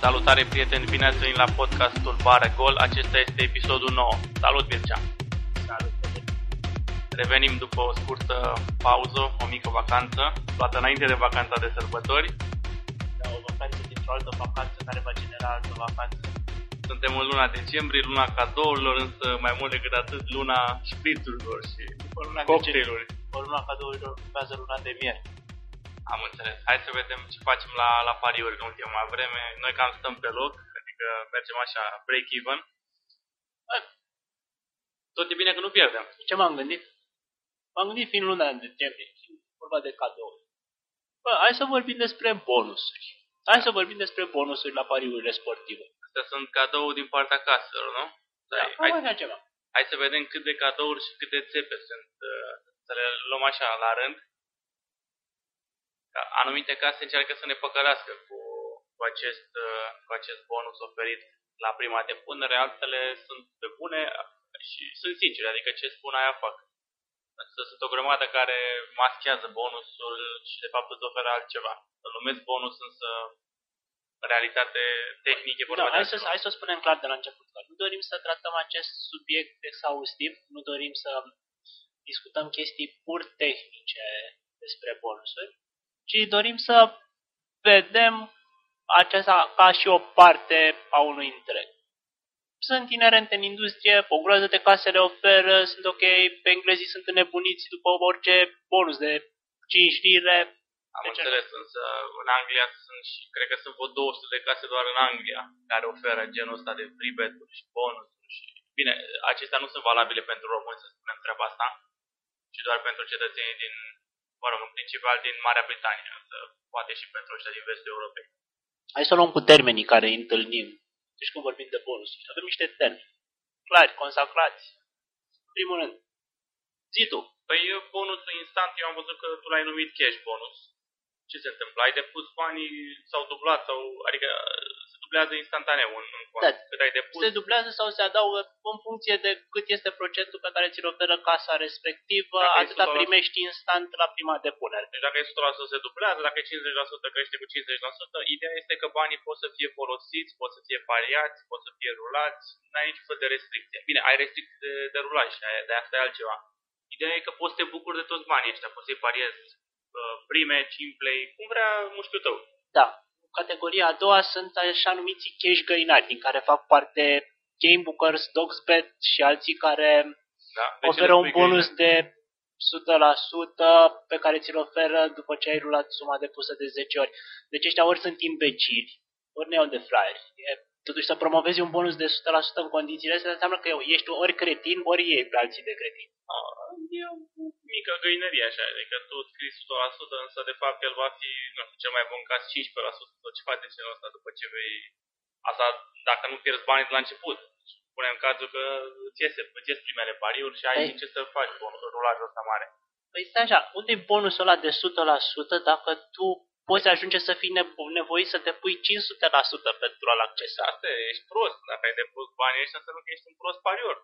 Salutare prieteni, bine ați venit la podcastul Bare Gol, acesta este episodul 9. Salut Mircea! Salut! Revenim după o scurtă pauză, o mică vacanță, luată înainte de vacanța de sărbători. Da, o vacanță dintr-o altă vacanță care va genera altă vacanță. Suntem în luna decembrie, luna cadourilor, însă mai mult decât atât luna șprițurilor și cocktailuri. După luna cadourilor urmează luna de miere. Am înțeles. Hai să vedem ce facem la pariuri în ultima vreme. Noi cam stăm pe loc, adică mergem așa, break-even. Tot e bine că nu pierdem. Ce m-am gândit? M-am gândit fiind luna de decembrie, fiind vorba de cadouri. Hai să vorbim despre bonusuri. Hai să vorbim despre bonusuri la pariurile sportive. Astea sunt cadouri din partea caselor, nu? Hai să vedem cât de cadouri și câte țepe sunt. Să le luăm așa la rând. Anumite case încearcă să ne păcălească cu acest bonus oferit la prima depunere, altele sunt pe bune și sunt sincere, adică ce spun aia fac. Însă sunt o grămadă care maschează bonusul și de fapt îți oferă altceva. Îl numesc bonus, însă în realitate tehnic e vorba de altceva. Hai să o spunem clar de la început, că nu dorim să tratăm acest subiect exhaustiv, nu dorim să discutăm chestii pur tehnice despre bonusuri, ci dorim să vedem aceasta ca și o parte a unui întreg. Sunt inerente în industrie, o groază de case le oferă, sunt ok, pe englezii sunt înnebuniți după orice bonus de 5 lire. Am înțeles, însă în Anglia sunt și, cred că sunt vreo 200 de case doar în Anglia care oferă genul ăsta de free bet-uri și bonusuri. Și... Bine, acestea nu sunt valabile pentru români, să spunem treaba asta, ci doar pentru cetățenii din, în principal din Marea Britanie, însă poate și pentru ăștia din vestul Europei. Hai să luăm cu termenii care îi întâlnim. Deci când vorbim de bonusuri, avem niște termeni clari, consacrați. În primul rând, zi tu. Păi bonusul instant, eu am văzut că tu l-ai numit cash bonus. Ce se întâmplă? Ai depus banii, s-au dublat, adică se dublează instantaneu în cont. Da, cât ai depus. Se dublează sau se adaugă în funcție de cât este procentul pe care ți-l oferă casa respectivă, atâta primești instant la prima depunere. Deci dacă e 100% se dublează, dacă e 50% crește cu 50%, ideea este că banii pot să fie folosiți, pot să fie pariați, pot să fie rulați, n-ai niciun fel de restricție. Bine, ai restricții de rulaj, de asta e altceva. Ideea e că poți să te bucuri de toți banii ăștia, poți să-i pariezi prime, simplei, cum vrea mușchiul tău. Da. Categoria a doua sunt așa numiții cash găinari, din care fac parte Gamebookers, Dogsbet și alții care oferă un bonus de 100% pe care ți-l oferă după ce ai rulat suma depusă de 10 ori. Deci ăștia ori sunt imbecili, ori ne iau de fraieri. Totuși să promovezi un bonus de 100% în condițiile astea înseamnă că ești ori cretin, ori ei pe alții de cretin. E o mică găinărie așa, adică tu scrii 100%, însă de fapt el va fi, nu știu, cel mai bun caz 15% sau ceva de genul ăsta după ce vei... Asta dacă nu pierzi banii de la început. Punem cazul că îți ies primele pariuri și ai ce să faci rulajul ăsta mare. Păi stai așa, unde e bonusul ăla de 100% dacă tu poți ajunge să fii nevoit să te pui 500% pentru a-l accesa? Asta e, ești prost. Dacă ai depus banii ăștia, înseamnă că ești un prost parior.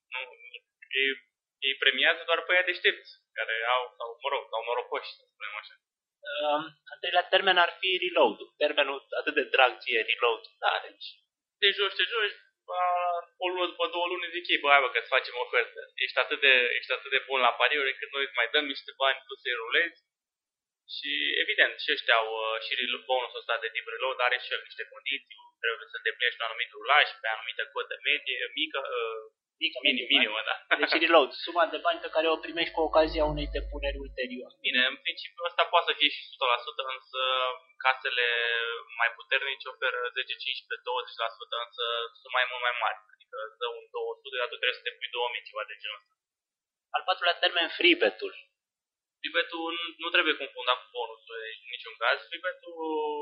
Ei premiază doar pe aia deștepți, care au, sau norocoși, să spunem așa. Al treilea termen ar fi reload-ul. Termenul atât de drag ție, reload. Da, deci te joci, o lună după 2 luni zic ei, bă, că îți facem ofertă. Ești atât de bun la pariuri încât noi îți mai dăm niște bani, tu să-i rulezi. Și evident, și ăștia au și bonusul ăsta de tip reload, are și el niște condiții, trebuie să îndeplinești un anumit rulaj pe anumită cotă medie, minimă, da. Deci reload, suma de bani pe care o primești cu ocazia unei depuneri ulterioare. Bine, în principiu ăsta poate să fie și 100%, însă casele mai puternice oferă 10, 15, 20%, însă sunt mult mai mari. Adică îți dă un 200, dar tu trebuie să te pui 2000, ceva de genul ăsta. Al patrulea termen, free bet-ul. Free bet-ul nu trebuie confundat cu bonusul în niciun caz. Free bet-ul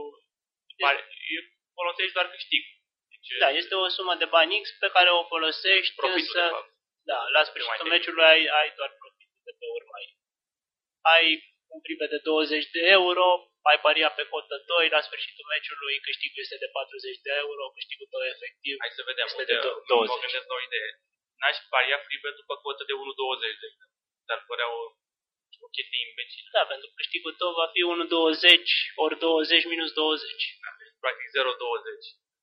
folosești doar câștig. Da, este o sumă de bani X pe care o folosești. Profitul, de fapt. Da, la sfârșitul meciului ai doar profitul de pe urmă. Ai un prive de 20 de euro, ai paria pe cotă 2, la sfârșitul meciului câștigul este de 40 de euro, câștigul tău efectiv. Hai să vedem, este de 20. Mă gândesc la o idee. N-aș paria free bet-ul pe cotă de 1,20 de exemplu. Dar părea o chestie imbecilă. Da, pentru că câștigul tău va fi 1,20 ori 20 minus 20. Da, deci practic 0,20.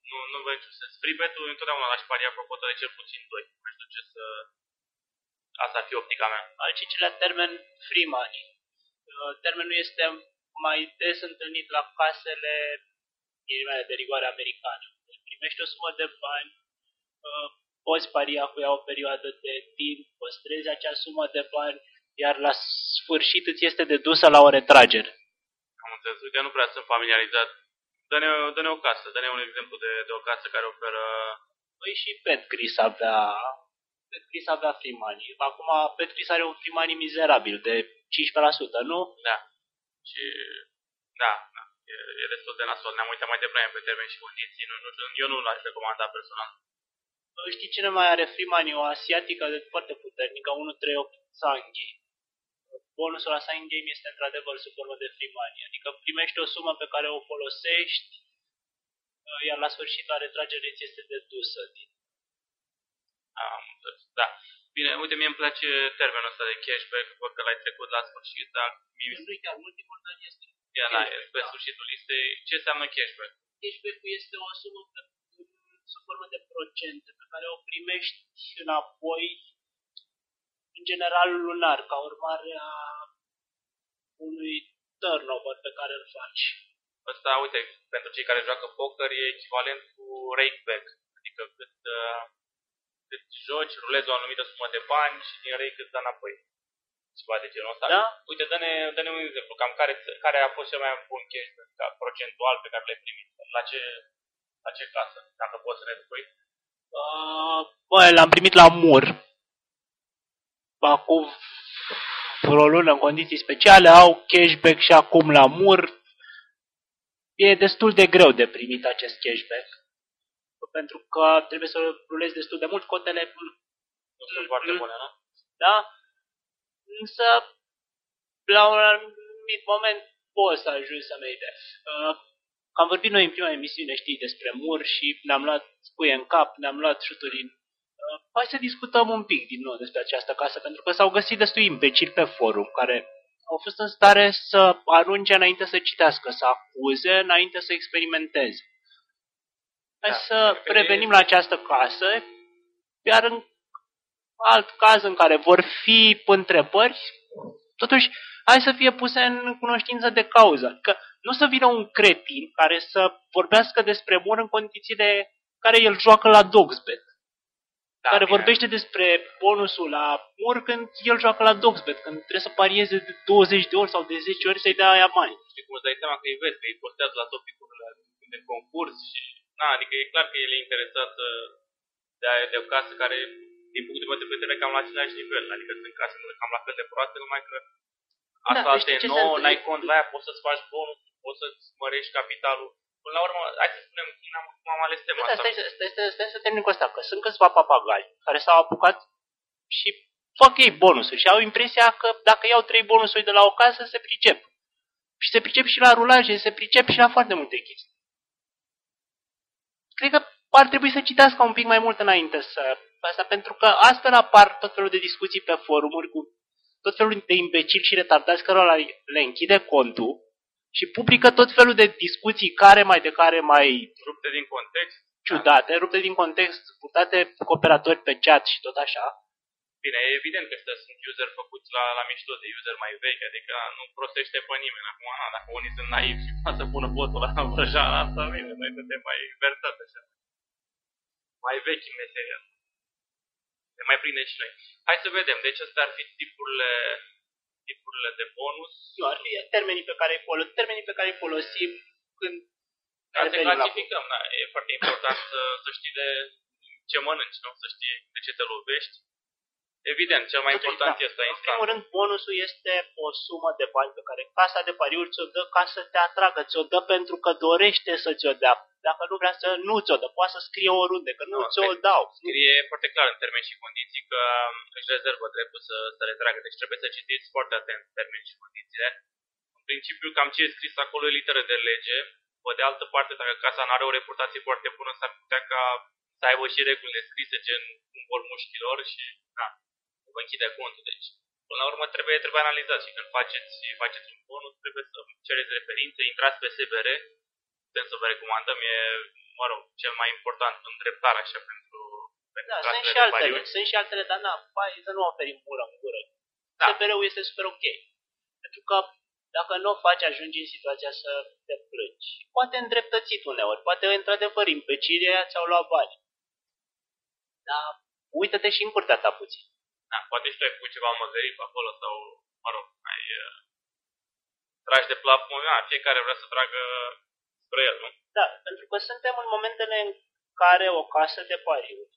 Nu văd niciun sens. Free bet-ul întotdeauna l-aș paria apropo de cel puțin 2. Aș duce să... Asta ar fi optica mea. Al cincilea termen, free money. Termenul este mai des întâlnit la casele de rigoare americană. Primești o sumă de bani, poți paria cu ea o perioadă de timp, păstrezi acea sumă de bani, iar la sfârșit îți este dedusă la o retragere. Am înțeles. Uite, nu prea sunt familiarizat. Dă-ne o casă, dă-ne un exemplu de o casă care oferă... Păi și Petgris avea free money. Acum Petgris are un free money mizerabil de 15%, nu? Da. Și... Da. E destul de nasol. Ne-am uitat mai devreme pe termeni și condiții. Eu nu l-aș recomanda personal. Știi cine mai are free money? O asiatică foarte puternică, 138 Sangi. Bonusul la Sign Game este într-adevăr sub formă de free money, adică primești o sumă pe care o folosești, iar la sfârșit la retragere ți este dedusă. Da. Bine, uite, mie îmi place termenul ăsta de cashback, văd că l-ai trecut la sfârșit, dar... Nu chiar ultimul, dar este pe sfârșitul listei. Ce înseamnă cashback? Cashback-ul este o sumă sub formă de procente pe care o primești înapoi, în general lunar, ca urmare a unui turnover pe care îl faci. Ăsta, uite, pentru cei care joacă poker, e echivalent cu rake back. Adică cât joci, rulezi o anumită sumă de bani și din rake îți dă înapoi. Ceva de genul ăsta. Da? Uite, dă-ne un exemplu. Cam care a fost cel mai bun cashback procentual pe care l-ai primit? La ce casă? Dacă poți să ne spui. L-am primit la Mur. Acum vreo lună în condiții speciale, au cashback și acum la Mur. E destul de greu de primit acest cashback. Pentru că trebuie să rulezi destul de mult, cotele nu sunt foarte bune, nu? Da? Însă, la un anumit moment, poți să ajungi să merite. Am vorbit noi în prima emisiune, știi, despre Mur și ne-am luat cuie în cap, ne-am luat șuturi în... Hai să discutăm un pic din nou despre această casă, pentru că s-au găsit destui imbecili pe forum, care au fost în stare să arunce înainte să citească, să acuze, înainte să experimenteze. Hai să revenim la această casă, iar în alt caz în care vor fi întrebări, totuși, hai să fie puse în cunoștință de cauză. Adică nu să vină un cretin care să vorbească despre Mur în condițiile care el joacă la Dogsbet. Da, care vorbește despre bonusul la Mur când el joacă la Dogsbet, când trebuie să parieze de 20 de ori sau de 10 ori să-i dea aia bani. Știi cum îți dai seama că îi vezi, că îi postează la topicurile de concurs și... adică e clar că el e interesat de o casă care, din punctul meu de vedere, cam la același nivel. Adică sunt case cam la fel de proaste, numai că asta e nouă, n-ai cont la aia, poți să-ți faci bonus, poți să-ți mărești capitalul. Până la urmă, hai să spunem, cum am ales tema asta. Stai să termin cu asta, că sunt câțiva papagali care s-au apucat și fac ei bonusuri și au impresia că dacă iau 3 bonusuri de la o casă, se pricep. Și se pricep și la rulaje, se pricep și la foarte multe chestii. Cred că ar trebui să citească un pic mai mult înainte asta, pentru că astfel apar tot felul de discuții pe forumuri cu tot felul de imbecili și retardați cărora le închide contul și publică tot felul de discuții care mai rupte din context, ciudate, rupte din context, purtate cu operatori pe chat și tot așa. Bine, e evident că ăștia sunt user făcuți la mișto de user mai vechi, adică nu prostește pe nimeni. Acum, dacă unii sunt naivi și poate să pună botul la vrăjeala asta, bine, noi suntem mai versați așa. Mai vechi în meseria asta. Ne mai prinde și noi. Hai să vedem, deci astea ar fi tipurile de bonus. Nu, ar fi termenii pe care îi folosim când ca să clasificăm, da, e foarte important să știi de ce mănânci, nu? Să știi de ce te lovești. Evident, cel mai important este instant. În primul rând, bonusul este o sumă de bani pe care casa de pariuri ți-o dă ca să te atragă, ți-o dă pentru că dorește să ți-o dea. Dacă nu vrea să nu ți-o dă, poate să scrie oriunde, că nu ți-o dau. Scrie foarte clar în termeni și condiții că își rezervă dreptul să retragă. Deci trebuie să citiți foarte atent termeni și condițiile. În principiu, cam ce e scris acolo e literă de lege. Pe de altă parte, dacă casa nu are o reputație foarte bună, s-ar putea ca să aibă și regulile scrise, gen cumpăr mușchilor și vă închide contul. Deci, până la urmă, trebuie analizat și când faceți un bonus, trebuie să cereți referințe, intrați pe SBR, putem să vă recomandăm, e mă rog, cel mai important îndreptar așa pentru Da, sunt și de altele, pariuri. sunt și altele, dar hai să nu oferim gură în gură. Da. SPR-ul este super ok. Pentru că dacă nu o faci, ajungi în situația să te plângi. Poate îndreptățit uneori, poate într-adevăr impecilia ți-au luat bani. Dar uită-te și în curtea ta puțin. Da, poate și tu ai făcut ceva măgărit pe acolo sau, mă rog, ai tragi de plafon, fiecare vrea să tragă spre el, nu? Da, pentru că suntem în momentele în care o casă de pariuri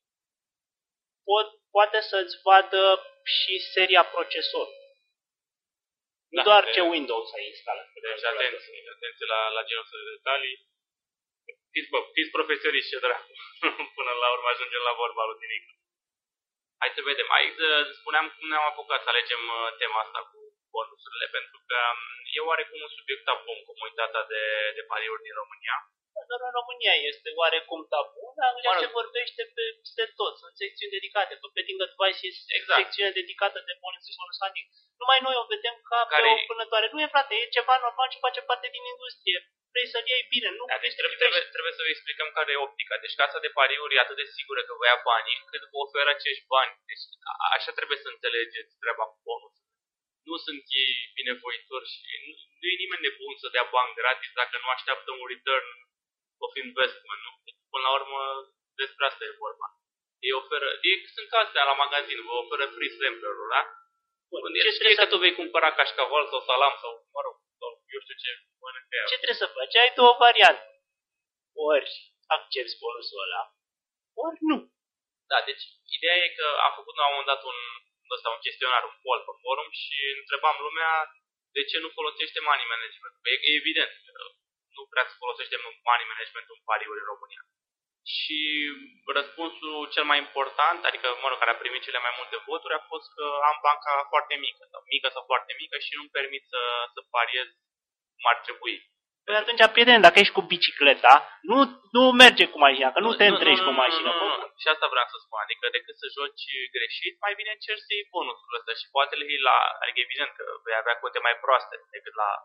poate să-ți vadă și seria procesor. Nu doar ce Windows ai instalat. Deci atenție la genul ăsta de detalii. Fiți profesioniști, ce dracu. Până la urmă ajungem la vorba lui Dinic. Hai să vedem. Aici spuneam cum ne-am apucat să alegem tema asta cu bonusurile, pentru că e oarecum un subiect tabu în comunitatea de pariuri din România. Doar în România este oarecum tabu, în Anglia se vorbește peste tot. Sunt secțiuni dedicate, pe Betting Advice exact. Secțiune dedicată de bonus hunting. Numai noi o vedem ca pe o vânătoare. Nu e, frate, e ceva normal ce face parte din industrie. Vrei să-l iei bine, nu? Da, deci trebuie să vă explicăm care e optica. Deci casa de pariuri e atât de sigură că vă ia banii, încât vă oferă acești bani. Deci așa trebuie să înțelegeți treaba cu bonus. Nu sunt ei binevoitori și nu e nimeni nebun să dea bani gratis dacă nu așteaptă un return of investment, nu? Deci, până la urmă, despre asta e vorba. Ei oferă, sunt ca astea la magazin, vă oferă free sampler-uri, da? Știi că tu vei cumpăra cașcaval sau salam sau, mă rog, sau eu știu ce mănâncă ea. Ce trebuie să faci? Ai două variante. Ori accepti bonusul ăla, ori nu. Da, deci ideea e că am făcut la un moment dat un chestionar, un poll pe forum și întrebam lumea de ce nu folosește money management. E evident că nu prea se folosește money management în pariuri în România. Și răspunsul cel mai important, adică, mă rog, care a primit cele mai multe voturi, a fost că am banca foarte mică sau foarte mică și nu-mi permit să pariez cum ar trebui. Păi atunci, prietene, dacă ești cu bicicleta, nu merge cu mașina, că nu te întrești cu mașina. Nu. Și asta vreau să spun, adică decât să joci greșit, mai bine încerci să iei bonusul ăsta și poate le iei adică evident că vei avea cote mai proaste decât la...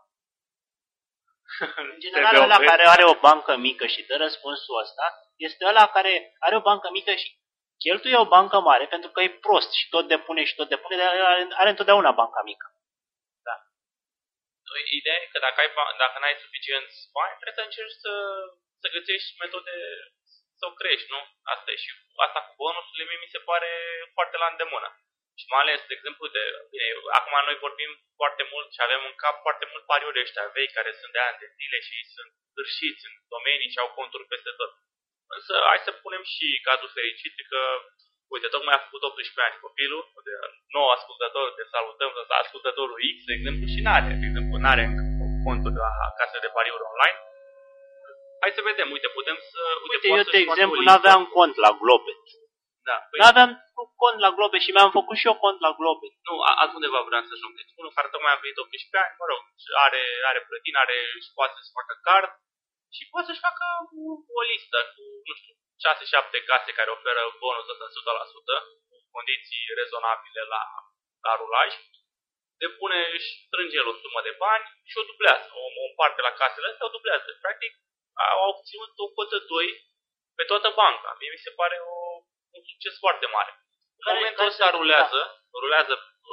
În general, ăla care are o bancă mică și dă răspunsul ăsta, este ăla care are o bancă mică și cheltuie o bancă mare pentru că e prost și tot depune, dar are întotdeauna banca mică. Da. Ideea e că dacă n-ai suficienți bani, trebuie să încerci să găsești metode să o crești, nu? Asta e. Și asta cu bonusurile mie mi se pare foarte la îndemână. Și mai ales, de exemplu, acum noi vorbim foarte mult și avem în cap foarte mult pariuri ăștia vechi care sunt de ani de zile și sunt sfârșiți în domenii și au conturi peste tot. Însă hai să punem și cazul fericit că, uite, tocmai a făcut 18 ani copilul, de nou ascultător, te salutăm, ascultătorul X, de exemplu, și n-are contul de la case de pariuri online. Hai să vedem, putem să... Uite eu, de exemplu, n-aveam cont la Globet. Da, n-aveam cont la Globet și mi-am făcut și eu cont la Globet. Nu, altundeva vreau să ajung. Deci unul care tocmai a venit 18 ani, mă rog, are plătin, poate să-și facă card și poate să-și facă o listă cu, nu știu, 6-7 case care oferă bonusul ăsta 100%, cu condiții rezonabile la rulaj. Depune, își strânge el o sumă de bani și o dublează. O parte la casele astea o dublează. Practic, au obținut o cotă 2 pe toată banca. Mie mi se pare un succes foarte mare. În momentul ăsta rulează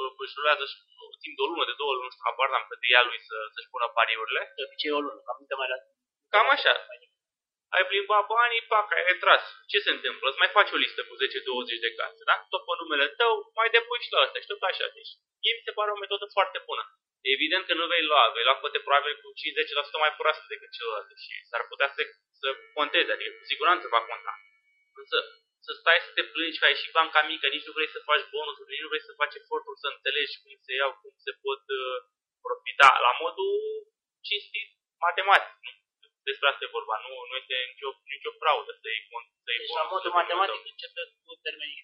timp de o lună, de 2 luni, nu știu, habar n-am cât ia lui să-și pună pariurile. De obicei o lună, cam așa. Ai plimbat banii, pac, ai retras. Ce se întâmplă? Îți mai faci o listă cu 10-20 de case, da? Tot pe numele tău, mai depui și la ăsta și tot așa. Deci, mie mi se pare o metodă foarte bună. Evident că nu vei lua cote probabil cu 50% mai proaste decât celălalt și s-ar putea să conteze, adică cu siguranță va conta. Însă să stai să te plângi că ai și banca mică, nici nu vrei să faci bonusuri, nici nu vrei să faci eforturi să înțelegi cum se iau, cum se pot profita la modul cinstit, matematic. Nu? Despre asta e vorba, nu este nicio fraudă să iei bonus. Deci la modul matematic începe cu termenii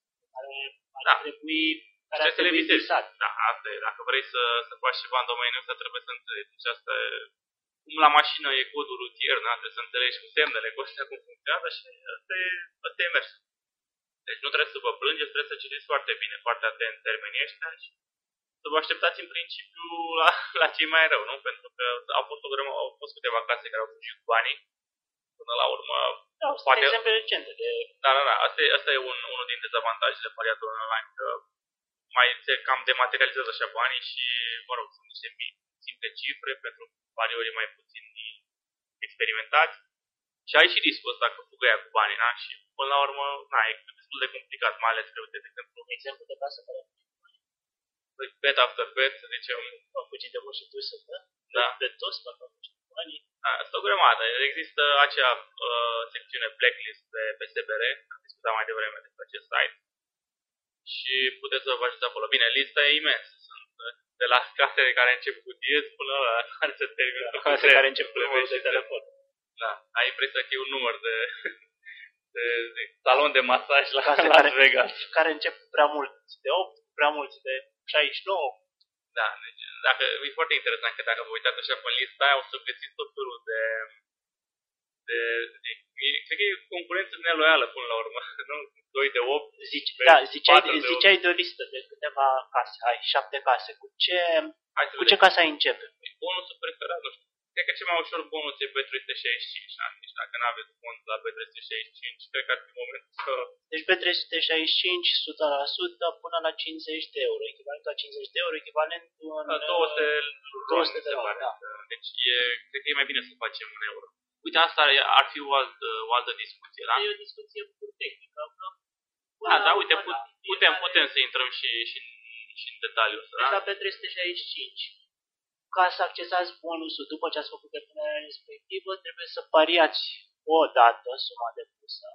care ar trebui visat. Da, asta e. Dacă vrei să faci ceva în domeniul ăsta, trebuie să înțelegi. Deci asta e, cum la mașină e codul rutier, da? Trebuie să înțelegi cu semnele, cu astea cum funcționează și asta e mers. Deci nu trebuie să vă plângeți, trebuie să citiți foarte bine, foarte atent termenii ăștia și să vă așteptați în principiu la cei mai rău, nu? Pentru că au fost câteva case care au fugit cu banii. Până la urmă, sunt poate... exemple recente de... Da. Asta e unul din dezavantajele pariatorului online, că mai se cam dematerializează așa banii și, mă rog, sunt niște simple cifre pentru pariorii mai puțin experimentați. Și ai și riscul ăsta că fugă ea cu banii, na? Și până la urmă, na, e destul de complicat, mai ales că, de exemplu, exemplu de casă care bet after bet, să zicem. au fugit de mult și tu să dă? Da. De toți, parcă au fugit cu banii. Da, asta o grămadă. Există acea secțiune blacklist pe SBR, am discutat mai devreme despre acest site. Și puteți să vă faceți acolo. Bine, lista e imensă. Sunt de la casele care încep cu 10 până la care se termină cu casele care încep cu numărul de telefon. Da, ai impresia că e un număr de salon de masaj la Las Vegas. Care încep prea mulți de 8, prea mulți de 69. Da, deci dacă, e foarte interesant că dacă vă uitați așa pe lista aia, o să găsiți tot felul de cred că e concurență neloială până la urmă. Nu? 2 de 8. Ziceai de o listă de câteva case. Ai 7 case. Cu ce casă ai începe? Bonusul preferat, nu știu. Cred că cel mai ușor bonus e B365. Deci dacă nu aveți cont la B365, cred că ar fi momentul să... Deci B365, 100% până la 50 de euro. Echivalentul la 50 de euro, echivalentul în... 200 de euro, da. Deci cred că e mai bine să facem în euro. Uite, asta ar fi o altă discuție, da? E o discuție pur tehnică. Da, uite, putem să intrăm și în detaliu. Deci la B365, ca să accesați bonusul după ce ați făcut depunerea respectivă, trebuie să pariați o dată suma depusă.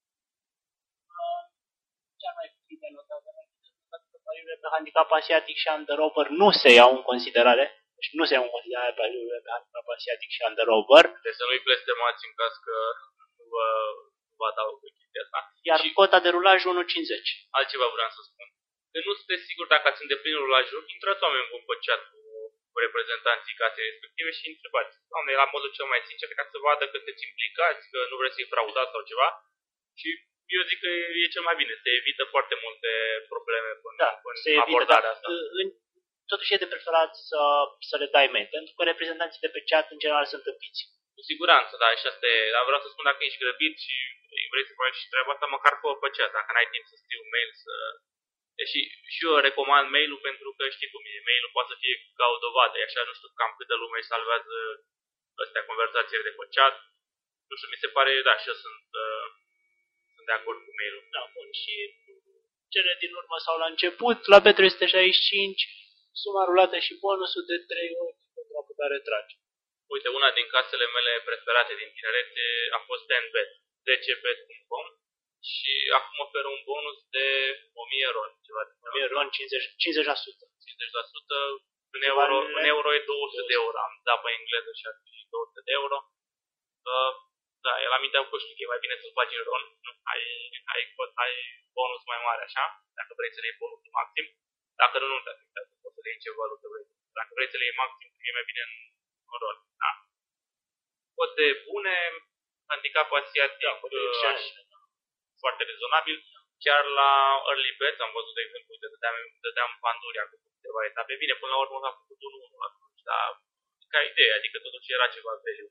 Cea mai bine notată că pariurile pe handicap asiatic și under-over nu se iau în considerare. Deci nu se iau în considerare pariurile pe handicap asiatic și under-over. Deci să nu-i blestemați în caz că nu vă adaug chestia asta. Iar cota de rulaj 1,50. Altceva vreau să spun. Că nu sunteți siguri dacă ați îndeplinit rulajul, intrați oameni buni pe chat cu reprezentanții casei respective și întrebați. Doamne, la modul cel mai sincer, ca să vadă că sunteți implicați, că nu vreți să-i fraudați sau ceva. Și eu zic că e cel mai bine. Se evită foarte multe probleme în abordarea asta. Totuși e de preferat să le dai mail, pentru că reprezentanții de pe chat în general sunt împiți. Cu siguranță, da, și asta e. Dar vreau să spun dacă ești grăbit și vrei să faci și treaba asta, măcar fă pe chat. Dacă n-ai timp să scriu mail, Deși și eu recomand mail-ul pentru că știi cum e. Mail-ul poate să fie ca o dovadă. E așa, nu știu cam câtă lume își salvează astea conversațiile de pe chat. Nu știu, mi se pare, da, și eu sunt de acord cu mail-ul. Da, bun. Și cele din urmă sau la început, la B365, suma rulată și bonusul de 3 ori pentru a putea retrage. Uite, una din casele mele preferate din tinerețe a fost 10bet, 10bet.com și acum oferă un bonus de 1000 RON, ceva de 1000 RON, 50%. 50%, în euro e 200 de euro, am dat pe engleză și ar fi 200 de euro. Da, el aminteam că știu că e mai bine să-ți bagi în RON, nu? Ai bonus mai mare așa, dacă vrei să le iei bonusul maxim. Dacă nu te afectează, poți să le iei ce valută vrei. Dacă vrei să le iei maxim, e mai bine în RON. Da. Cote bune, handicap asiatic, foarte rezonabil. Chiar la Early Bet am văzut, de exemplu, dădeam panduri acum câteva etape. Bine, până la urmă a făcut 1-1 atunci, dar ca idee, adică totuși era ceva value.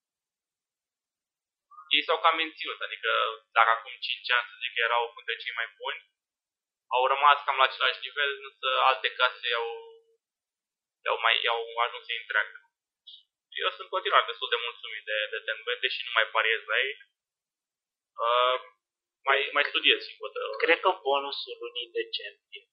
Ei s-au cam menținut, adică dacă acum 5 ani să zic că erau între cei mai buni, au rămas cam la același nivel, însă alte case i-au ajuns să întreagă. Eu sunt continuat destul de mulțumit de TNB, deși nu mai pariez la ei. Mai studiez și pot. Cred că bonusul lunii decembrie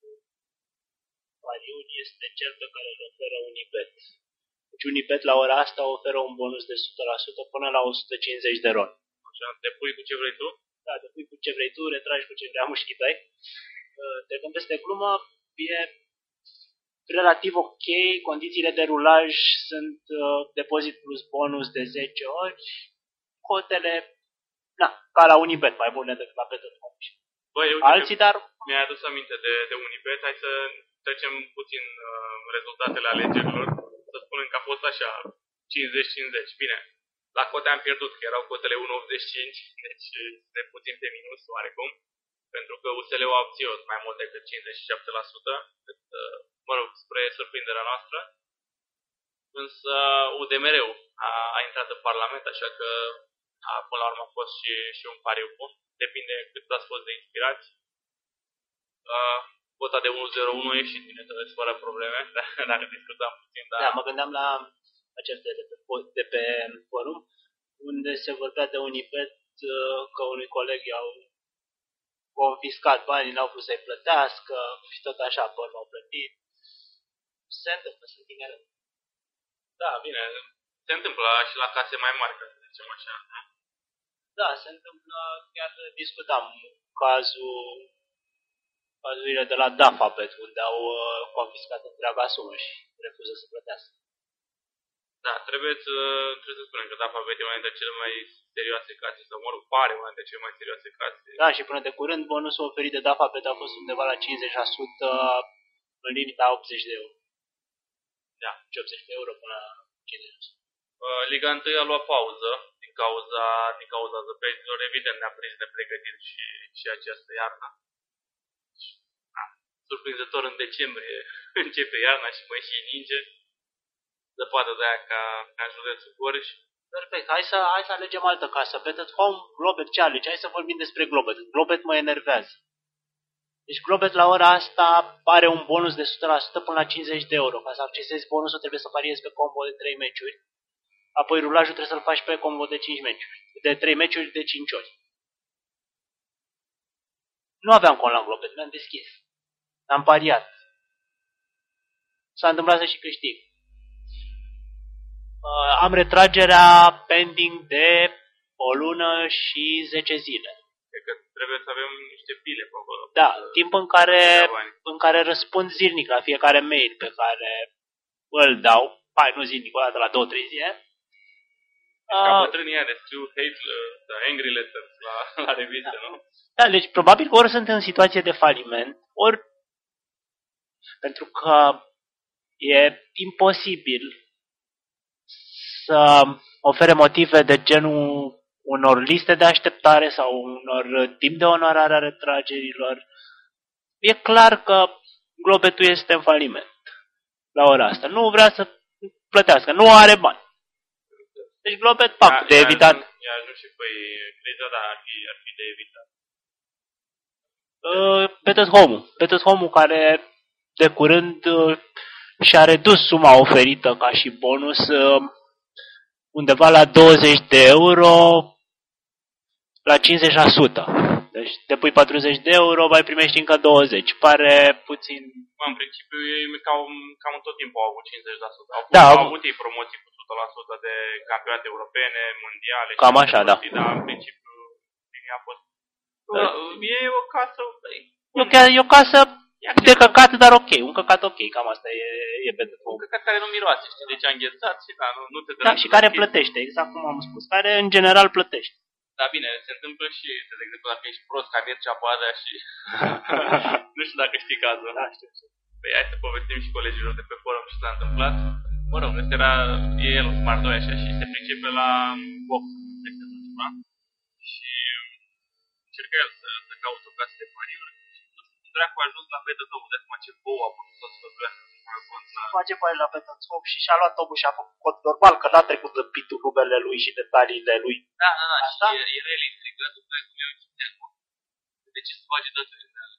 pariuri este cel pe care îl oferă Unibet. Deci Unibet la ora asta oferă un bonus de 100% până la 150 de RON. Așa, te pui cu ce vrei tu? Da, te pui cu ce vrei tu, retragi cu ce vrea mușchii tăi. Trecând peste glumă, e relativ ok, condițiile de rulaj sunt depozit plus bonus de 10 ori, cotele, ca la Unibet, mai bune decât la Bet.com. Alții, dar... Mi-ai adus aminte de Unibet, hai să trecem puțin rezultatele alegerilor, să spunem că a fost așa, 50-50, bine. La cote am pierdut, că erau cotele 1,85, deci de puțin pe minus, oarecum. Pentru că USL-ul a obținut mai mult decât 57%, mă rog, spre surprinderea noastră. Însă UDMR-ul a intrat în Parlament, așa că Până la urmă a fost și un pariu bun. Depinde cât ați fost de inspirați. Cota de 1-0-1 a ieșit, bineînțeles, fără probleme, dacă discutam puțin. Dar... Da, mă gândeam la acel de pe forum, unde se vorbea de Unibet că unui coleg i-au confiscat banii, n-au vrut să-i plătească și tot așa, pe urmă au plătit. Se întâmplă, sunt tineri. Da, bine, se întâmplă și la case mai mari, ca să zicem așa. Da, se întâmplă, chiar discutam cazurile de la DAFABET, unde au confiscat întreaga sumă și refuză să plătească. Da, trebuie să spunem că DAFABET e una dintre cele mai serioase case, sau mă rog, pare una dintre cele mai serioase case. Da, și până de curând bonusul oferit de DAFABET a fost undeva la 50% în limita 80 de euro. Da, 80 de euro până la 50%. Liga 1 a luat pauză din cauza zăpezilor, evident ne-a prins nepregătit și această iarnă. Surprinzător în decembrie începe iarna și mai și ninge. Zăpadă de aia ca în județul Gorj. Perfect, hai să alegem altă casă. Bet Home, Globet, ce alegi? Hai să vorbim despre Globet. Globet mă enervează. Deci Globet la ora asta are un bonus de 100% până la 50 de euro. Ca să accesezi bonusul trebuie să pariezi pe combo de 3 meciuri. Apoi rulajul trebuie să-l faci pe combo de 5 meciuri. De 3 meciuri de 5 ori. Nu aveam cont la Globet, mi-am deschis. Am pariat. S-a întâmplat să și câștig. Am retragerea pending de o lună și 10 zile. Cred că trebuie să avem niște pile pe acolo. Da, timp în care răspund zilnic la fiecare mail pe care îl dau. Hai, nu zilnic, o dată la 2-3 zile. Ca bătrânii aia de scriu angry letters la revistă, da. Nu? Da, deci probabil că ori sunt în situație de faliment, ori pentru că e imposibil să ofere motive de genul unor liste de așteptare sau unor timp de onorare a retragerilor. E clar că Globetul este în faliment la ora asta. Nu vrea să plătească, nu are bani. Deci Globet, de evitat. I-a ajuns și păi criza, da, ar fi de evitat. Bet Home-ul care de curând și-a redus suma oferită ca și bonus undeva la 20 de euro la 50%. Deci depui 40 de euro, mai primești încă 20. Pare puțin... În principiu, ei cam tot timpul au avut 50%. Au avut ei promoții cu 100% de campionate europene, mondiale. Cam așa, da. Dar în principiu, linia a fost... E o casă... E o casă de căcat, dar ok. Un căcat ok, cam asta e Bet Home. Un căcat care nu miroase, știi? Deci a înghețat și nu te da, și care plătește, exact cum am spus. Care în general plătește. Da, bine, se întâmplă și, de exemplu, dacă ești prost ca Mircea Badea și... nu știu dacă știi cazul. Da, știu. Păi hai să povestim și colegilor de pe forum ce s-a întâmplat. Mă rog, ăsta era el, Smart 2 așa, și se pricepe la box, de exemplu, ceva. Și încercă el să caute o casă de pariuri. Și nu știu cum dracu a ajuns la Bet-Home, de acum ce bou a putut să sfătuiască să facă contra. Face pariuri la Bet-Home și și-a luat omul și a făcut cod normal, că n-a trecut în pitul numele lui și detaliile lui. Da, așa? Și e el intrigat, cum e ochii acolo. De ce se face dătările alea?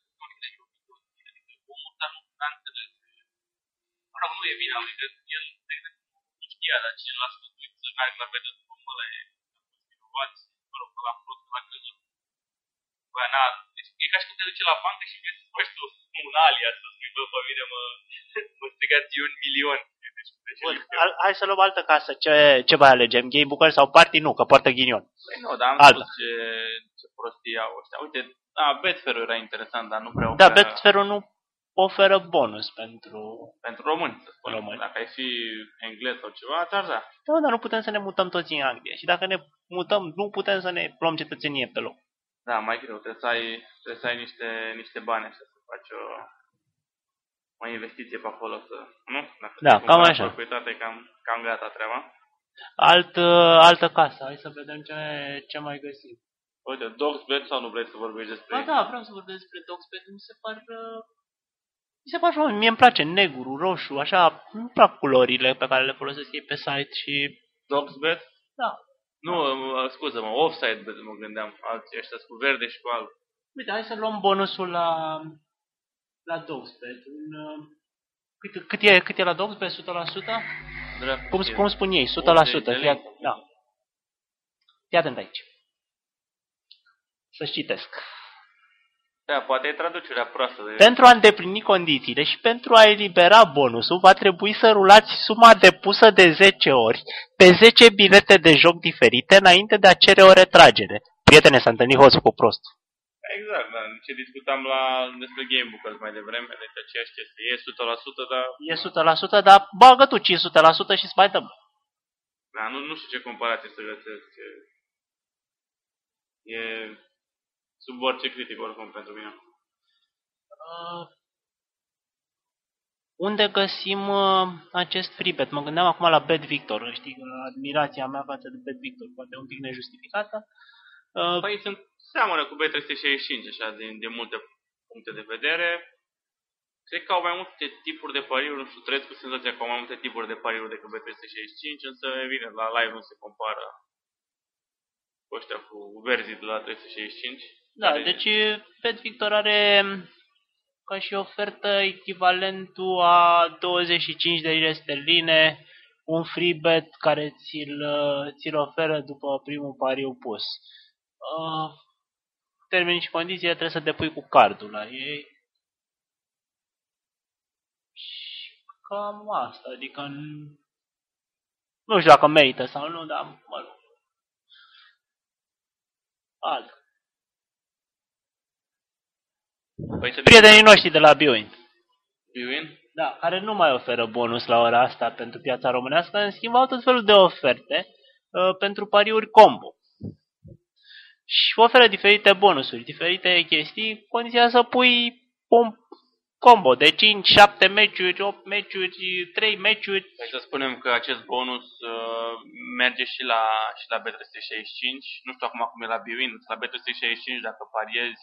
Omul, dar nu a înțeles. Mă rog, nu e vina lui, că el, de exemplu, nu știa, dar cine l-a sfătuit să meargă la Bet-Home, ăla e vinovat, mă rog, la prost, la crezut. Bă, deci e ca și cum te duci la bancă și vezi să faci tu un alias, să spui, bă, pe mine mă strigați 1.000.000. Bun, hai să luăm altă casă. Ce mai alegem? Gay Booker sau Party? Nu, că poartă ghinion. Păi nu, dar am spus ce prostii au ăștia. Uite, Betfair era interesant, dar nu prea oferă... Da, Betfair nu oferă bonus pentru români, să spun. Români. Dacă ai fi englez sau ceva, dar da. Da, dar nu putem să ne mutăm toți în Anglia. Și dacă ne mutăm, nu putem să ne luăm cetățenie pe loc. Da, mai greu. Trebuie să ai niște bani așa, să faci o investiție pe acolo, nu? Dacă da, cam așa. Proprietate, cam gata treaba. Altă casă. Hai să vedem ce mai găsim. Uite, Dogsbet sau nu vrei să vorbești despre... Ba da, vreau să vorbesc despre Dogsbet. Mi se par frumos. Mie îmi place negru, roșu, așa. Nu plac culorile pe care le folosesc ei pe site și... Dogsbet? Da. Nu, scuză-mă, offside mă gândeam. Alții ăștia cu verde și cu alb. Uite, hai să luăm bonusul la Dogsbet. Cât e la Dogsbet? 100%? Cum spun ei? 100%. Da. Fii atent aici. Să-și citesc. Da, poate e traducerea proastă. Pentru a îndeplini condițiile și pentru a elibera bonusul, va trebui să rulați suma depusă de 10 ori pe 10 bilete de joc diferite înainte de a cere o retragere. Prietene, s-a întâlnit hoțul cu prost. Exact, da. Ce discutam despre Gamebookers mai devreme, deci aceeași chestie. E 100%, dar... E 100%, dar bagă tu 500% și îți mai dăm. Da, nu știu ce comparație să găsesc. E sub orice critic oricum pentru mine. Unde găsim acest free bet? Mă gândeam acum la Bet Victor. Știi, admirația mea față de Bet Victor, poate un pic nejustificată. Păi seamănă cu Bet365, așa, din multe puncte de vedere. Cred că au mai multe tipuri de pariuri, nu știu, trăiesc cu senzația că au mai multe tipuri de pariuri decât Bet365, însă, evident, la live nu se compară cu ăștia cu verzii de la 365. Da, deci Bet Victor are ca și ofertă echivalentul a 25 de lire sterline, un free bet care ți-l oferă după primul pariu pus. Termenii și condițiile trebuie să depui cu cardul la ei. Și cam asta, adică nu știu dacă merită sau nu, dar mă rog. Alt. Prietenii noștri de la Bwin. Bwin? Da, care nu mai oferă bonus la ora asta pentru piața românească, în schimb au tot felul de oferte pentru pariuri combo. Și oferă diferite bonusuri, diferite chestii, condiția să pui un combo de 5, 7 meciuri, 8 meciuri, 3 meciuri. Hai să spunem că acest bonus merge și la Bet365. Nu știu acum cum e la Bwin, la Bet365 dacă pariezi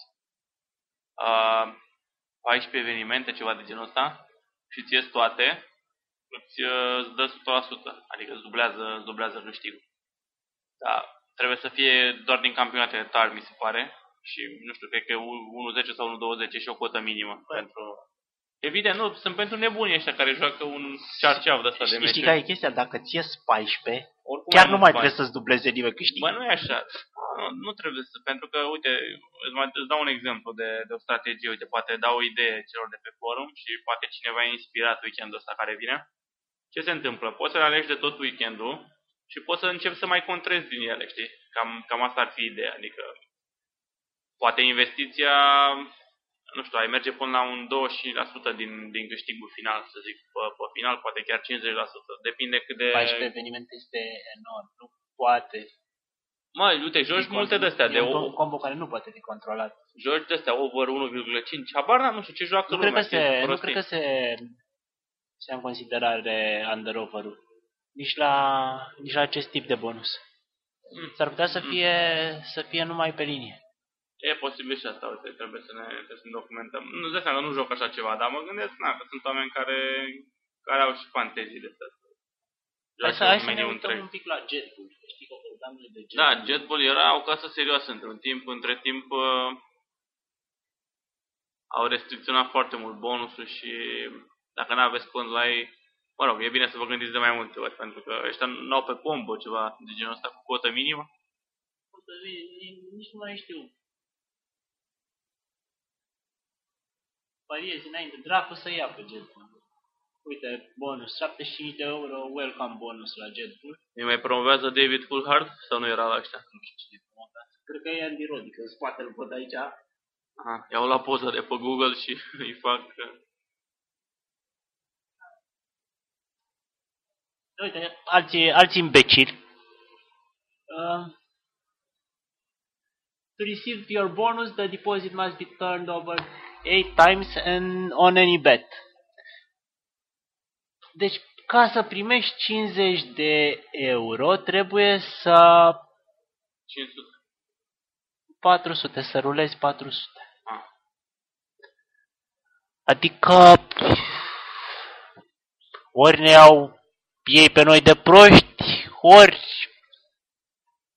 14 evenimente, ceva de genul ăsta, și ți ies toate, îți dă 100%, adică îți dublează câștigul. Da, trebuie să fie doar din campionatele tari, mi se pare, și nu știu, cred că 1.10 sau 1.20 și o cotă minimă pentru... Evident, nu, sunt pentru nebunii ăștia care joacă un cearceaf de ăsta de meciuri. Știi care e chestia? Dacă ți ies 14, oricum chiar nu mai trebuie să-ți dubleze nimeni câștig. Bă, nu e așa. Nu trebuie să, pentru că, uite, îți dau un exemplu de o strategie, uite, poate dau o idee celor de pe forum și poate cineva e inspirat weekendul ăsta care vine. Ce se întâmplă? Poți să le alegi de tot weekendul și poți să începi să mai contrezi din ele, știi? Cam asta ar fi ideea, adică poate investiția, nu știu, ai merge până la un 20% din câștigul final, să zic, pe final, poate chiar 50%, depinde cât de... 14 evenimente este enorm, nu poate. Mă, uite, joci multe de-astea. E un combo care nu poate fi controlat. Joci de-astea, over 1,5. Habar n-am, nu știu ce joacă lumea. Nu cred că se ia în considerare under over-ul. Nici la acest tip de bonus. S-ar putea să fie numai pe linie. E posibil și asta, uite, trebuie să ne documentăm. Nu zic că nu joc așa ceva, dar mă gândesc că sunt oameni care au și fantezii de asta. Hai să ne uităm un pic la Jetbull. Știi că vorbeam noi de Jetbull. Da, Jetbull era o casă serioasă între timp au restricționat foarte mult bonusul și dacă n-aveți cont la ei, mă rog, e bine să vă gândiți de mai multe ori, pentru că ăștia n-au pe combo ceva de genul ăsta cu cotă minimă. Nici nu mai știu. Pariezi înainte, dracu să ia pe Jetbull. Uite, bonus, 75 de euro, welcome bonus la Jetbull. Îi mai promovează David Coulthard sau nu era la ăștia? Nu știu cine promovează. Cred că e Andy Roddick, în spatele pot aici. Aha, iau la poză de pe Google și îi fac... Uite, alții imbecili. To receive your bonus, the deposit must be turned over 8 times and on any bet. Deci, ca să primești 50 de euro, trebuie să... 500. 400, să rulezi 400. Ah. Adică... Ori ne iau ei pe noi de proști, ori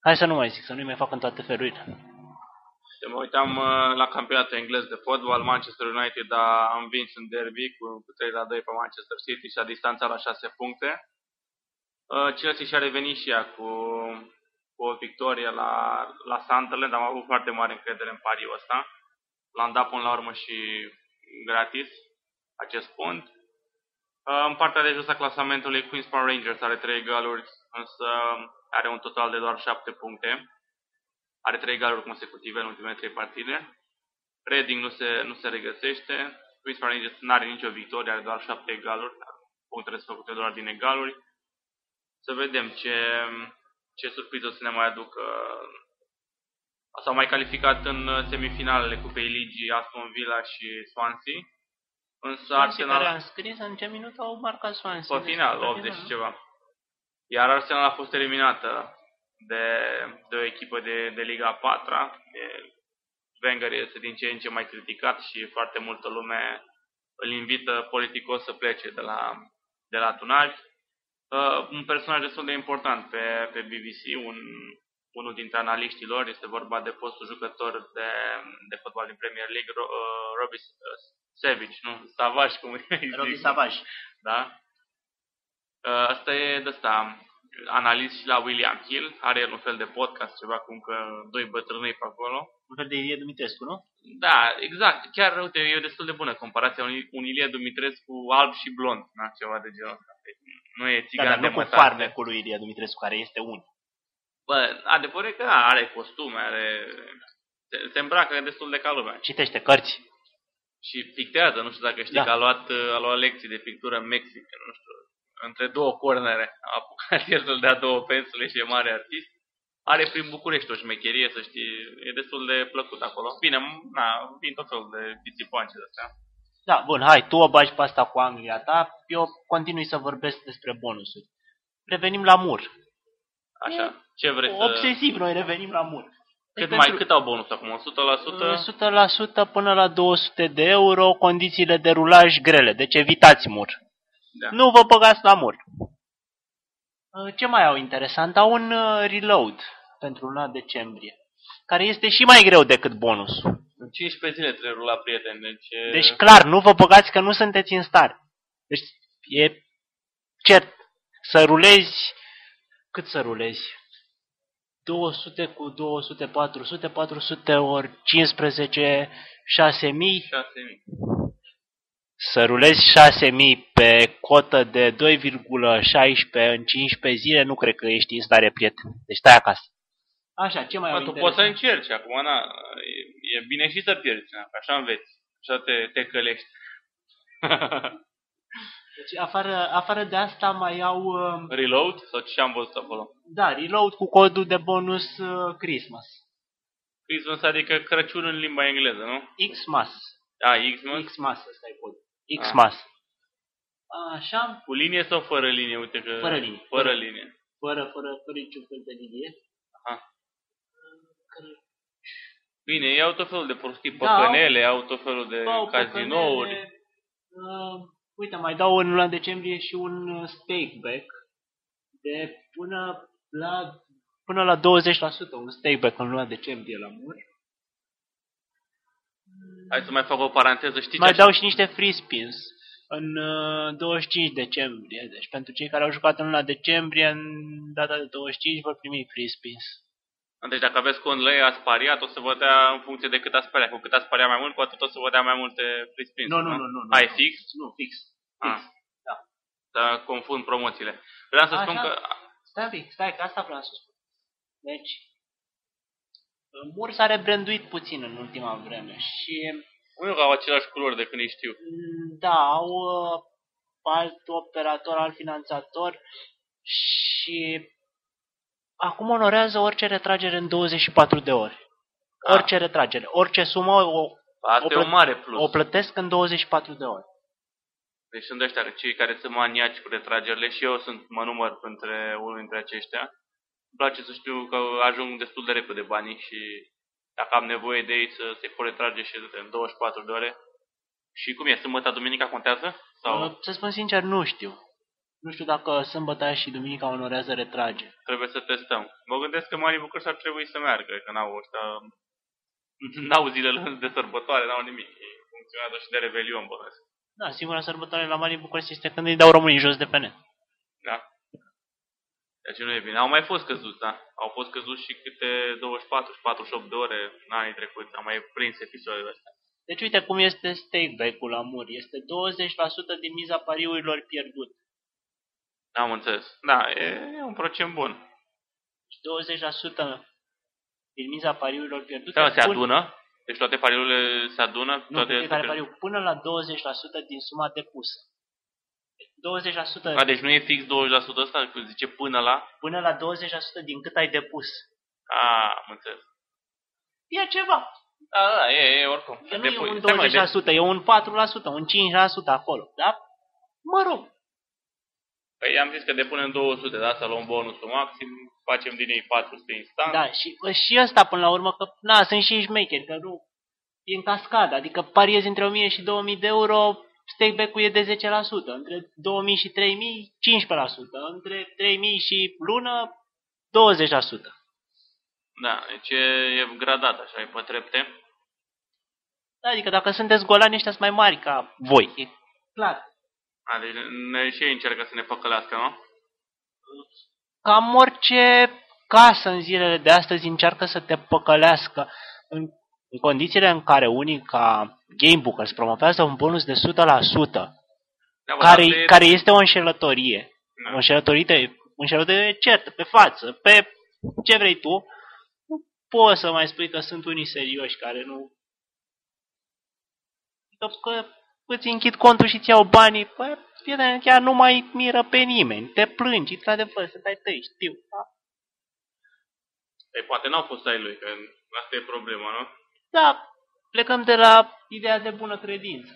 Hai să nu mai zic, să nu-i mai fac în toate felurile. Mă uitam la campionatul englez de fotbal. Manchester United a învins în derby cu 3-2 pe Manchester City și a distanțat la 6 puncte. Chelsea și-a revenit și ea cu o victorie la Sunderland. Am avut foarte mare încredere în pariul ăsta. L-am dat până la urmă și gratis acest punct. În partea de jos a clasamentului, Queen's Park Rangers are 3 goluri, însă are un total de doar 7 puncte. Are 3 goluri consecutive în ultimele 3 partide. Reading nu se regăsește. Queen's Park Rangers nu are nicio victorie, are doar 7 egaluri. Punctele sunt făcute doar din egaluri. Să vedem ce surpriză să ne mai aducă. S-au mai calificat în semifinalele Cupei Ligii Aston Villa și Swansea. Însă Swansea Arsenal, care am scris în ce minut au marcat Swansea. pe final, 80 și ceva. Iar Arsenal a fost eliminată de o echipă de Liga 4-a. Wenger este din ce în ce mai criticat și foarte multă lume îl invită politicos să plece de la Tunari. Un personaj destul de important pe BBC, unul dintre analiștii lor, este vorba de fostul jucător de fotbal din Premier League, Robbie Savage, nu? Savage, cum îi zic. Robbie Savage. Da? Asta e de ăsta, analist și la William Hill, are el un fel de podcast, ceva cum că doi bătrânei pe acolo. Un fel de Ilie Dumitrescu, nu? Da, exact. Chiar, uite, e destul de bună comparația. Un Ilie Dumitrescu alb și blond, da? Ceva de genul ăsta. Nu e țigan dar de nu cu mătase. farmecul lui Ilie Dumitrescu, care este un. Bă, adevărul e că are costume, se îmbracă destul de ca lumea. Citește cărți. Și pictează, nu știu dacă știi, Da. că a luat lecții de pictură în Mexic, nu știu, între două cornere. A apucat el să-l dea două pensule și e mare artist. Are prin București o șmecherie, să știi, e destul de plăcut acolo. Bine, vin tot felul de pisipoance de astea. Da, bun, hai, tu o bagi pe asta cu Anglia ta, eu continui să vorbesc despre bonusuri. Revenim la mur. Așa, ce vrei să... Obsesiv, noi revenim la mur. Cât au bonus acum? 100%? 100% până la 200 de euro, condițiile de rulaj grele, deci evitați mur. Da. Nu vă băgați la mur. Ce mai au interesant? Au un reload pentru luna decembrie, care este și mai greu decât bonusul. În 15 zile trebuie rula, prieteni. Deci clar, nu vă băgați că nu sunteți în stare. Deci e cert. Să rulezi... Cât să rulezi? 200 cu 200, 400, 400 ori 15, 6000. 6000. Să rulezi 6000 pe cotă de 2,16 în 15 zile, nu cred că ești în stare, prieten. Deci stai acasă. Așa, ce mai au Tu interesant? poți să încerci acum, e bine și să pierzi, așa înveți. Așa te călești. Deci afară de asta mai au... Reload? Sau ce am văzut acolo? Da, reload cu codul de bonus Christmas. Christmas adică Crăciun în limba engleză, nu? Xmas. Xmas? Xmas, ăsta e codul. Xmas. Așa. Cu linie sau fără linie? Uite că... Fără linie. Fără linie. Fără niciun fel de linie. Aha. Bine, iau tot felul de prostii, Da, păcănele, au tot felul de cazinouri. Uite, mai dau în luna decembrie și un stakeback de până la 20%, un stakeback în luna decembrie la mur. Hai să mai fac o paranteză, știi Mai ce dau și niște free spins în 25 decembrie. Deci pentru cei care au jucat în luna decembrie, în data de 25 vor primi free spins. Deci dacă aveți cont lei, ați pariat, o să vă dea în funcție de cât ați pariat. Cu cât ați pariat mai mult, cu atât o să vă dea mai multe free spins. Nu. Ai fix? Nu, fix. Da. Să confund promoțiile. Vreau să spun că... Stai, că asta vreau să spun. Deci, Mur s-a rebranduit puțin în ultima vreme și... Nu că au același culori de când îi știu. Da, au alt operator, alt finanțator și acum onorează orice retragere în 24 de ori. Orice retragere, orice sumă Asta e un mare plus. o plătesc în 24 de ori. Deci sunt ăștia, cei care sunt maniaci cu retragerile și eu mă număr între unul dintre aceștia. Îmi place să știu că ajung destul de repede banii și dacă am nevoie de ei se pot retrage și în 24 de ore. Și cum e? Sâmbătă, duminica contează? Sau? Să spun sincer, nu știu. Nu știu dacă sâmbătă și duminica onorează retrage. Trebuie să testăm. Mă gândesc că Marii Bucurși ar trebui să meargă, că n-au zilele de sărbătoare, n-au nimic. Funcționează și de Revelion, bănesc. Da, singura sărbătoare la Marii Bucuresti este când îi dau românii jos de pe net. Da. Deci nu e bine. Au mai fost căzuți, da. Au fost căzuți și câte 24 și 48 de ore în anii trecuți. Am mai prins episoadele astea. Deci uite cum este stake back-ul la muri. Este 20% din miza pariurilor pierdut. Am înțeles. Da, e un procent bun. 20% din miza pariurilor pierdute. Da, se adună? Deci toate pariurile se adună? Nu, toate fiecare pariu. Până la 20% din suma depusă. 20%. Deci nu e fix 20% ăsta, că zice până la? Până la 20% din cât ai depus. Am înțeles. E ceva. Da, e oricum. Că nu e un 20%, e un 4%, un 5% acolo, da? Mă rog. Păi am zis că depunem 200, da? Să luăm bonusul maxim, facem din ei 400 instant. Da, și ăsta până la urmă, că sunt și șmecheri, că nu e în cascadă, adică pariezi între 1000 și 2000 de euro, stake back-ul e de 10%, între 2000 și 3000, 15%, între 3000 și lună, 20%. Da, deci e gradat așa, e pe trepte. Da, adică dacă sunteți golani, ăștia sunt mai mari ca voi, e clar. Deci și ei încearcă să ne păcălească, nu? Cam orice casă în zilele de astăzi încearcă să te păcălească. În condițiile în care unii ca Gamebook îți promovează un bonus de 100%, da, care este o înșelătorie. Da. O înșelătorie certă, pe față, pe ce vrei tu. Nu poți să mai spui că sunt unii serioși care nu... Că îți închid contul și îți iau banii, păi, chiar nu mai miră pe nimeni. Te plângi, într-adevăr, să dai tăi, știu. Da? Ei, poate n-au fost ai lui, că asta e problema, nu? Da, plecăm de la ideea de bună credință.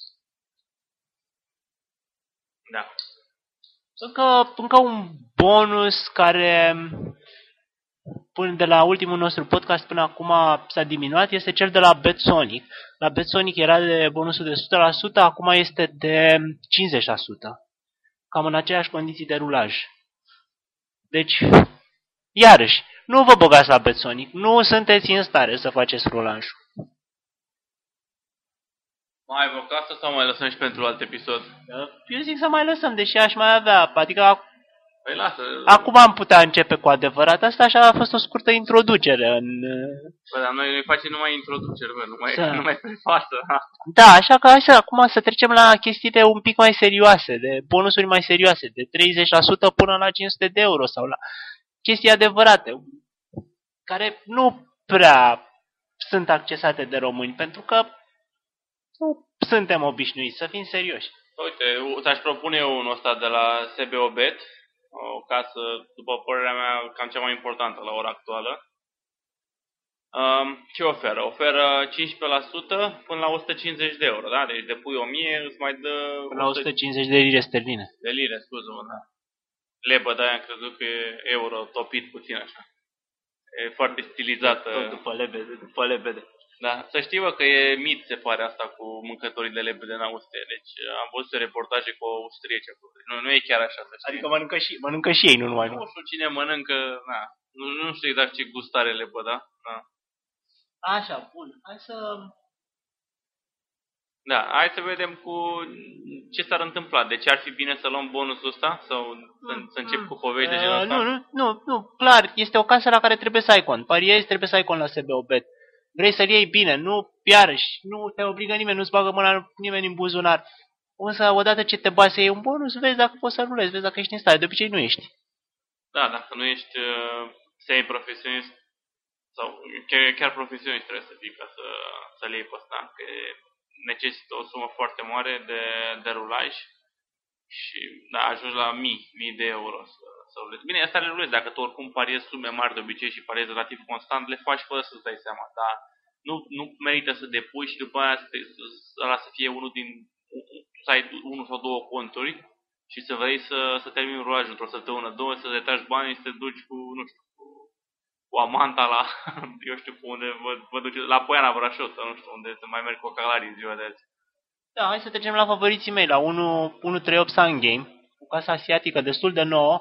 Da. Încă un bonus care până de la ultimul nostru podcast până acum s-a diminuat este cel de la BetSonic. La BetSonic era de bonusul de 100%, acum este de 50%. Cam în aceeași condiții de rulaj. Deci, iarăși, nu vă băgați la BetSonic. Nu sunteți în stare să faceți rulajul. Mai avem o casă sau mai lăsăm și pentru alt episod? Eu zic să mai lăsăm, deși aș mai avea. Adică păi lasă. Acum am putea începe cu adevărat. Asta așa a fost o scurtă introducere în... Bă, dar noi facem numai introducere, bă, numai pe față. Da, așa că hai să acum să trecem la chestiile un pic mai serioase, de bonusuri mai serioase, de 30% până la 500 de euro sau la chestii adevărate, care nu prea sunt accesate de români, pentru că nu suntem obișnuiți, să fim serioși. Uite, ți-aș propune eu unul ăsta de la SBO Bet, o casă, după părerea mea, cam cea mai importantă la ora actuală. Ce oferă? Oferă 15% până la 150 de euro, da? Deci depui 1000, îți mai dă... Până la 150 de lire sterline. De lire, scuză-mă, da. Lebă, de-aia am crezut că e euro topit puțin așa. E foarte stilizată. Tot după lebede. Da, să știi, bă, că e mit, se pare, asta cu mâncătorii de lebede în Austria. Deci am văzut reportaje cu austrieci acolo. Nu e chiar așa, să știi. Adică mănâncă și ei, nu numai. Nu știu cine mănâncă, na. Nu știu exact ce gust are lebă, da? Așa, bun. Hai să vedem cu ce s-ar întâmpla. Deci ar fi bine să luăm bonusul ăsta? Sau să încep cu povești de genul ăsta? Nu, clar. Este o casă la care trebuie să ai cont. Pariezi, trebuie să ai cont la SBO Bet. Vrei să-l iei bine, nu iarăși, nu te obligă nimeni, nu-ți bagă mâna nimeni în buzunar. Însă, odată ce te bagi să iei un bonus, vezi dacă poți să rulezi, vezi dacă ești în stare. De obicei nu ești. Da, dacă nu ești semi-profesionist sau chiar profesionist trebuie să fii ca să-l iei pe ăsta, că necesită o sumă foarte mare de rulaj și da, ajungi la mii de euro să rulezi. Bine, asta le rulezi, dacă tu oricum pariezi sume mari de obicei și pariezi relativ constant, le faci fără să-ți dai seama, dar nu merită să depui și după aia să fie să ai unul sau două conturi și să vrei să termini rulajul într-o săptămână, două, să detași banii și să te duci cu, nu știu, cu amanta la, eu știu cu unde vă duce, la Poiana Brașov, sau nu știu unde să mai merg cu calarii în ziua de azi. Da, hai să trecem la favoriții mei, la 138 Sun Game, o casă asiatică destul de nouă,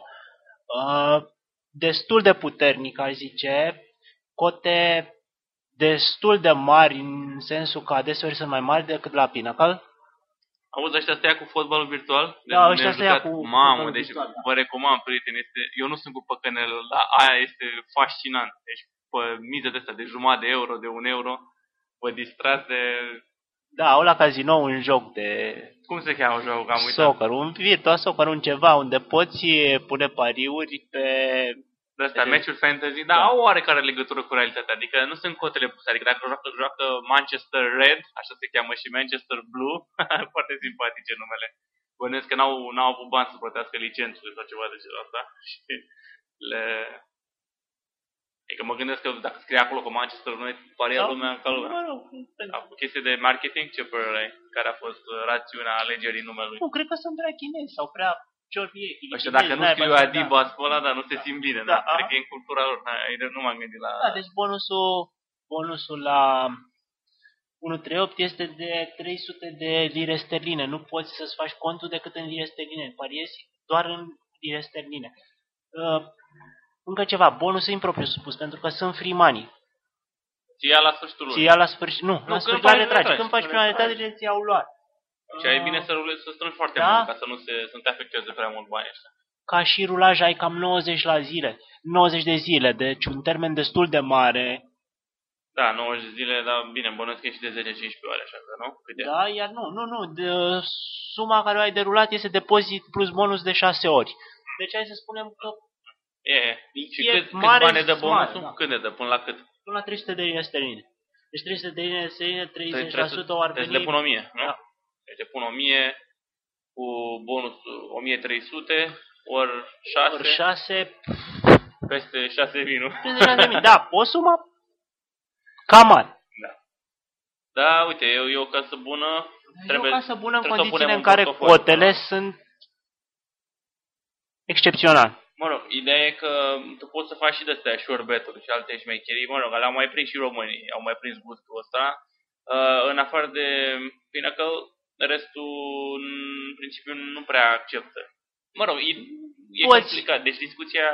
destul de puternic, aș zice, cote destul de mari, în sensul că adeseori sunt mai mari decât la Pinnacle. Auzi, ăștia stă cu fotbalul virtual? Da, ăștia stă cu mamă, deci virtual, da. Vă recomand, prieteni, eu nu sunt cu păcănele, dar aia este fascinant. Deci, pe miză de asta, de jumătate de euro, de 1 euro, vă distrați de... Da, au la casino un joc de... Cum se cheamă jocul? Am uitat. Soccer, un virtual soccer, un ceva, unde poți pune pariuri pe... De astea, meciuri fantasy, dar au oarecare legătură cu realitatea, adică nu sunt cotele puse, adică dacă joacă Manchester Red, așa se cheamă, și Manchester Blue, foarte simpatice numele. Bănuiesc că n-au avut bani să plătească licențele sau ceva de genul ăsta și le... Adică mă gândesc că dacă scrie acolo cu Manchester United, paria lumea ca lumea. Cu chestii de marketing, ce părere ai? Care a fost rațiunea alegerii numelui? Nu, cred că sunt prea chinezi sau prea... Ăștia, dacă nu scriu Adibas pe ăla, dar nu se simt bine, da? Cred că e în cultura lor. Nu m-am gândit la... Da, deci bonusul la 138 este de 300 de lire sterline. Nu poți să-ți faci contul decât în lire sterline. Pariezi doar în lire sterline. Încă ceva, bonusul impropriu spus, pentru că sunt free money. Ți ia la sfârșitul lui. Ți ia la sfârșit, la sfârșit la retrage. Când faci prima retragere, ți iau luat. Și ai bine să strângi foarte mult, ca să nu te afecteze prea mult bani ăștia. Ca și rulaj ai cam 90 de zile, deci un termen destul de mare. Da, 90 de zile, dar bine, bănuiesc că e și de 10-15 ore, așa că, nu? Cât da, iar nu. Suma care o ai derulat este depozit plus bonus de 6 ori. Deci hai să spunem că... Și cât bani dă bonusul? Da. Cât ne dă? Până la cât? Până la 300 de lire sterline. Deci 300 de lire sterline, 30% o ar veni... Deci le pun 1000, nu? Da. Deci le pun 1000 cu bonusul 1300 ori 6. Ori 6... Peste 6.000, nu? Peste 6.000, da, o sumă cam mare. Da. Da, uite, e o casă bună. E o casă bună în condițiile în care cotele sunt excepționale. Mă rog, ideea e că tu poți să faci și de-astea sure bet-uri și alte șmecherii. Mă rog, ale-au mai prins și românii, au mai prins gustul ăsta. În afară de Pinnacle, restul, în principiu, nu prea acceptă. Mă rog, e complicat. Deci discuția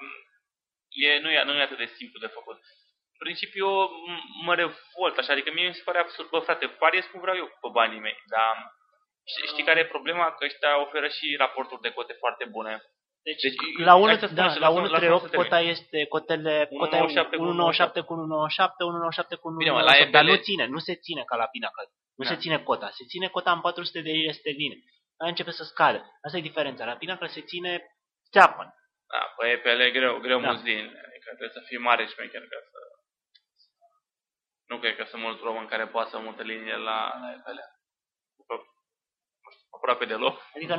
nu e atât de simplu de făcut. În principiu, mă revolt așa, adică mie mi se pare absurd. Bă, frate, pariez cum vreau eu pe banii mei, dar știi care e problema? Că ăștia oferă și raporturi de cote foarte bune. Deci la 1.38 cota este cotele 1.97 cu 1.97 cu 1.97, dar nu se ține ca la Pinnacle. Nu se ține cota. Se ține cota în 400 de lire sterline. Aia începe să scadă. Asta e diferența. La Pinnacle se ține țeapăn. Da, păi pe ele greu muzdin. Adică trebuie să fii mare șmecher ca să... Nu cred că sunt mulți români care poate să mută linie la ele. Aproape deloc. Adică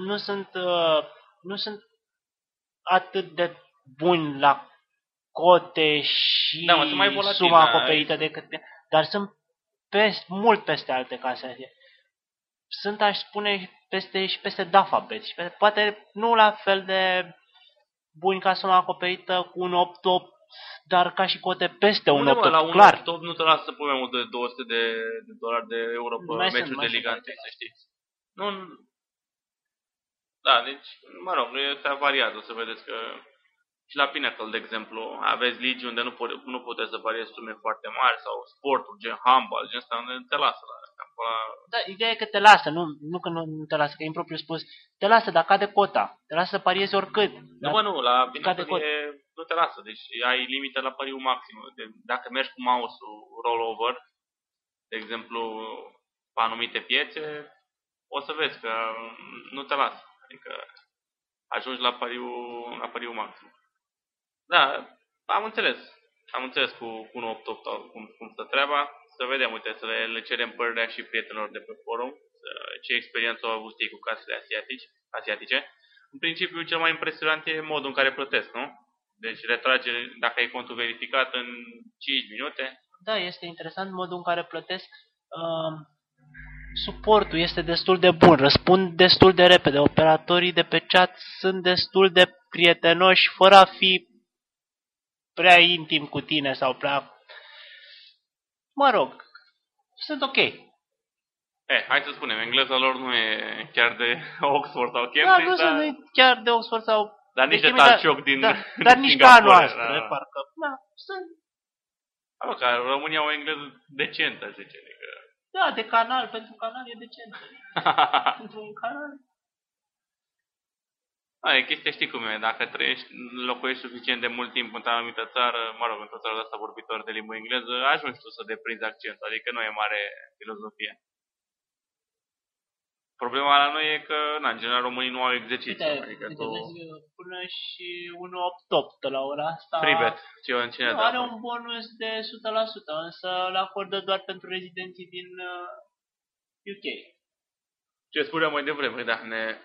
nu sunt atât de buni la cote și suma acoperită decât... Dar sunt mult peste alte case. Sunt, aș spune, peste DAFA-bet. Și poate nu la fel de buni ca suma acoperită cu un 8-8, dar ca și cote peste un 8-8, clar. La un 8-8 nu te lasă să pui mai mult de 200 de dolari de euro pe meciul de Liga 1, să știi. Nu... Da, deci, mă rog, este variat, o să vedeți că și la Pinnacle, de exemplu, aveți ligi unde nu puteți să pariezi sume foarte mari sau sporturi, gen handball, gen asta, unde te lasă la... Da, ideea e că te lasă, nu că nu te lasă, că e impropriu spus, te lasă, dar cade cota, te lasă să pariezi oricât. Nu, la Pinnacle nu te lasă, deci ai limită la pariul maxim. Dacă mergi cu mouse-ul rollover, de exemplu, pe anumite piețe, o să vezi că nu te lasă. Adică ajungi la pariul maxim. Da, am înțeles cu 1.8 cum stă treaba. Să vedem, uite, să le cerem părerea și prietenilor de pe forum, ce experiență au avut ei cu casele asiatice. În principiu, cel mai impresionant e modul în care plătesc, nu? Deci retrage, dacă ai contul verificat, în 5 minute. Da, este interesant modul în care plătesc. Suportul este destul de bun, răspund destul de repede. Operatorii de pe chat sunt destul de prietenoși, fără a fi prea intim cu tine sau prea... Mă rog, sunt ok. Hai să spunem, engleza lor nu e chiar de Oxford sau Da, Cambridge, nu sunt chiar de Oxford sau... dar nici de Cambridge, Talcioc din dar nici ca a Singapore. noastră, parcă. Da, sunt. Ca România au o engleză decentă, zice. Adică... Da, de canal, pentru canal e decent. Pentru un canal. E chestia, știi cum e, dacă locuiești suficient de mult timp într-o anumită țară, mă rog, într-o țară de asta vorbitor de limbă engleză, ajungi tu să deprinzi accentul, adică nu e mare filozofie. Problema la noi e că, în general, românii nu au exercițiu. Adică până și 188 la ora asta. Freebet, cine are un bonus de 100%, însă îl acordă doar pentru rezidenții din UK. Ce spuneam mai devreme, da,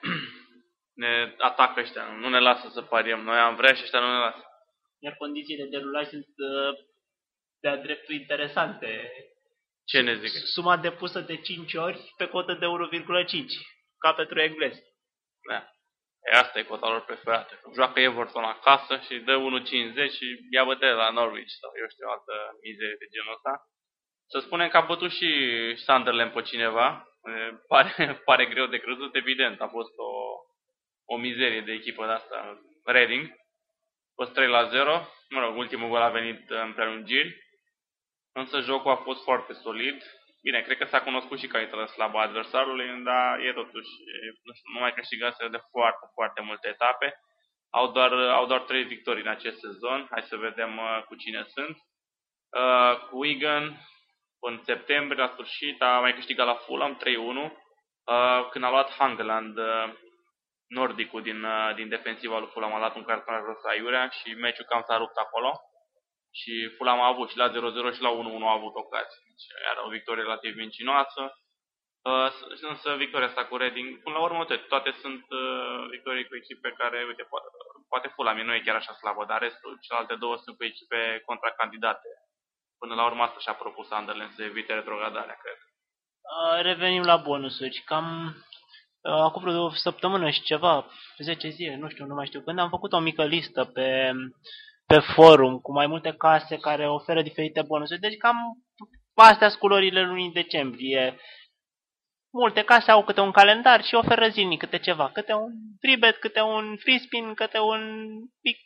ne atacă ăștia, nu ne lasă să pariem. Noi am vrea și ăștia nu ne lasă. Iar condițiile de rulaj sunt de-a dreptul interesante. Ce ne zic? Suma depusă de 5 ori pe cotă de 1,5, ca pentru englezi. Da. Asta e cota lor preferată. Joacă Everton acasă și dă 1,50 și ia bătere la Norwich sau eu știu, o altă mizerie de genul ăsta. Să spunem că a bătut și Sunderland pe cineva. Pare greu de crezut, evident. A fost o mizerie de echipă de asta. Reading. A fost 3-0. Mă rog, ultimul gol a venit în prelungiri. Însă jocul a fost foarte solid. Bine, cred că s-a cunoscut și calitatea slabă a adversarului, dar e totuși, nu știu, nu mai câștigase de foarte, foarte multe etape. Au doar 3 victorii în acest sezon. Hai să vedem cu cine sunt. Cu Wigan, în septembrie, la sfârșit, a mai câștigat la Fulham 3-1. Când a luat Hangeland, nordicul din defensiva lui Fulham, a dat un carton roșu aiurea și meciul cam s-a rupt acolo. Și Fulham a avut și la 0-0 și la 1-1 a avut ocazii. Deci era o victorie relativ mincinoasă. Însă victoria asta cu Reading, până la urmă, toate sunt victorii cu echipe care, uite, poate Fulham nu e chiar așa slabă, dar restul, celelalte două sunt cu echipe contracandidate. Până la urmă asta și-a propus Sunderland să evite retrogradarea, cred. Revenim la bonusuri. Cam acum vreo o săptămână și ceva, 10 zile, nu știu, nu mai știu când, am făcut o mică listă pe forum cu mai multe case care oferă diferite bonusuri. Deci cam astea sunt culorile lunii decembrie. Multe case au câte un calendar și oferă zilnic câte ceva. Câte un freebet, câte un free spin, câte un pic...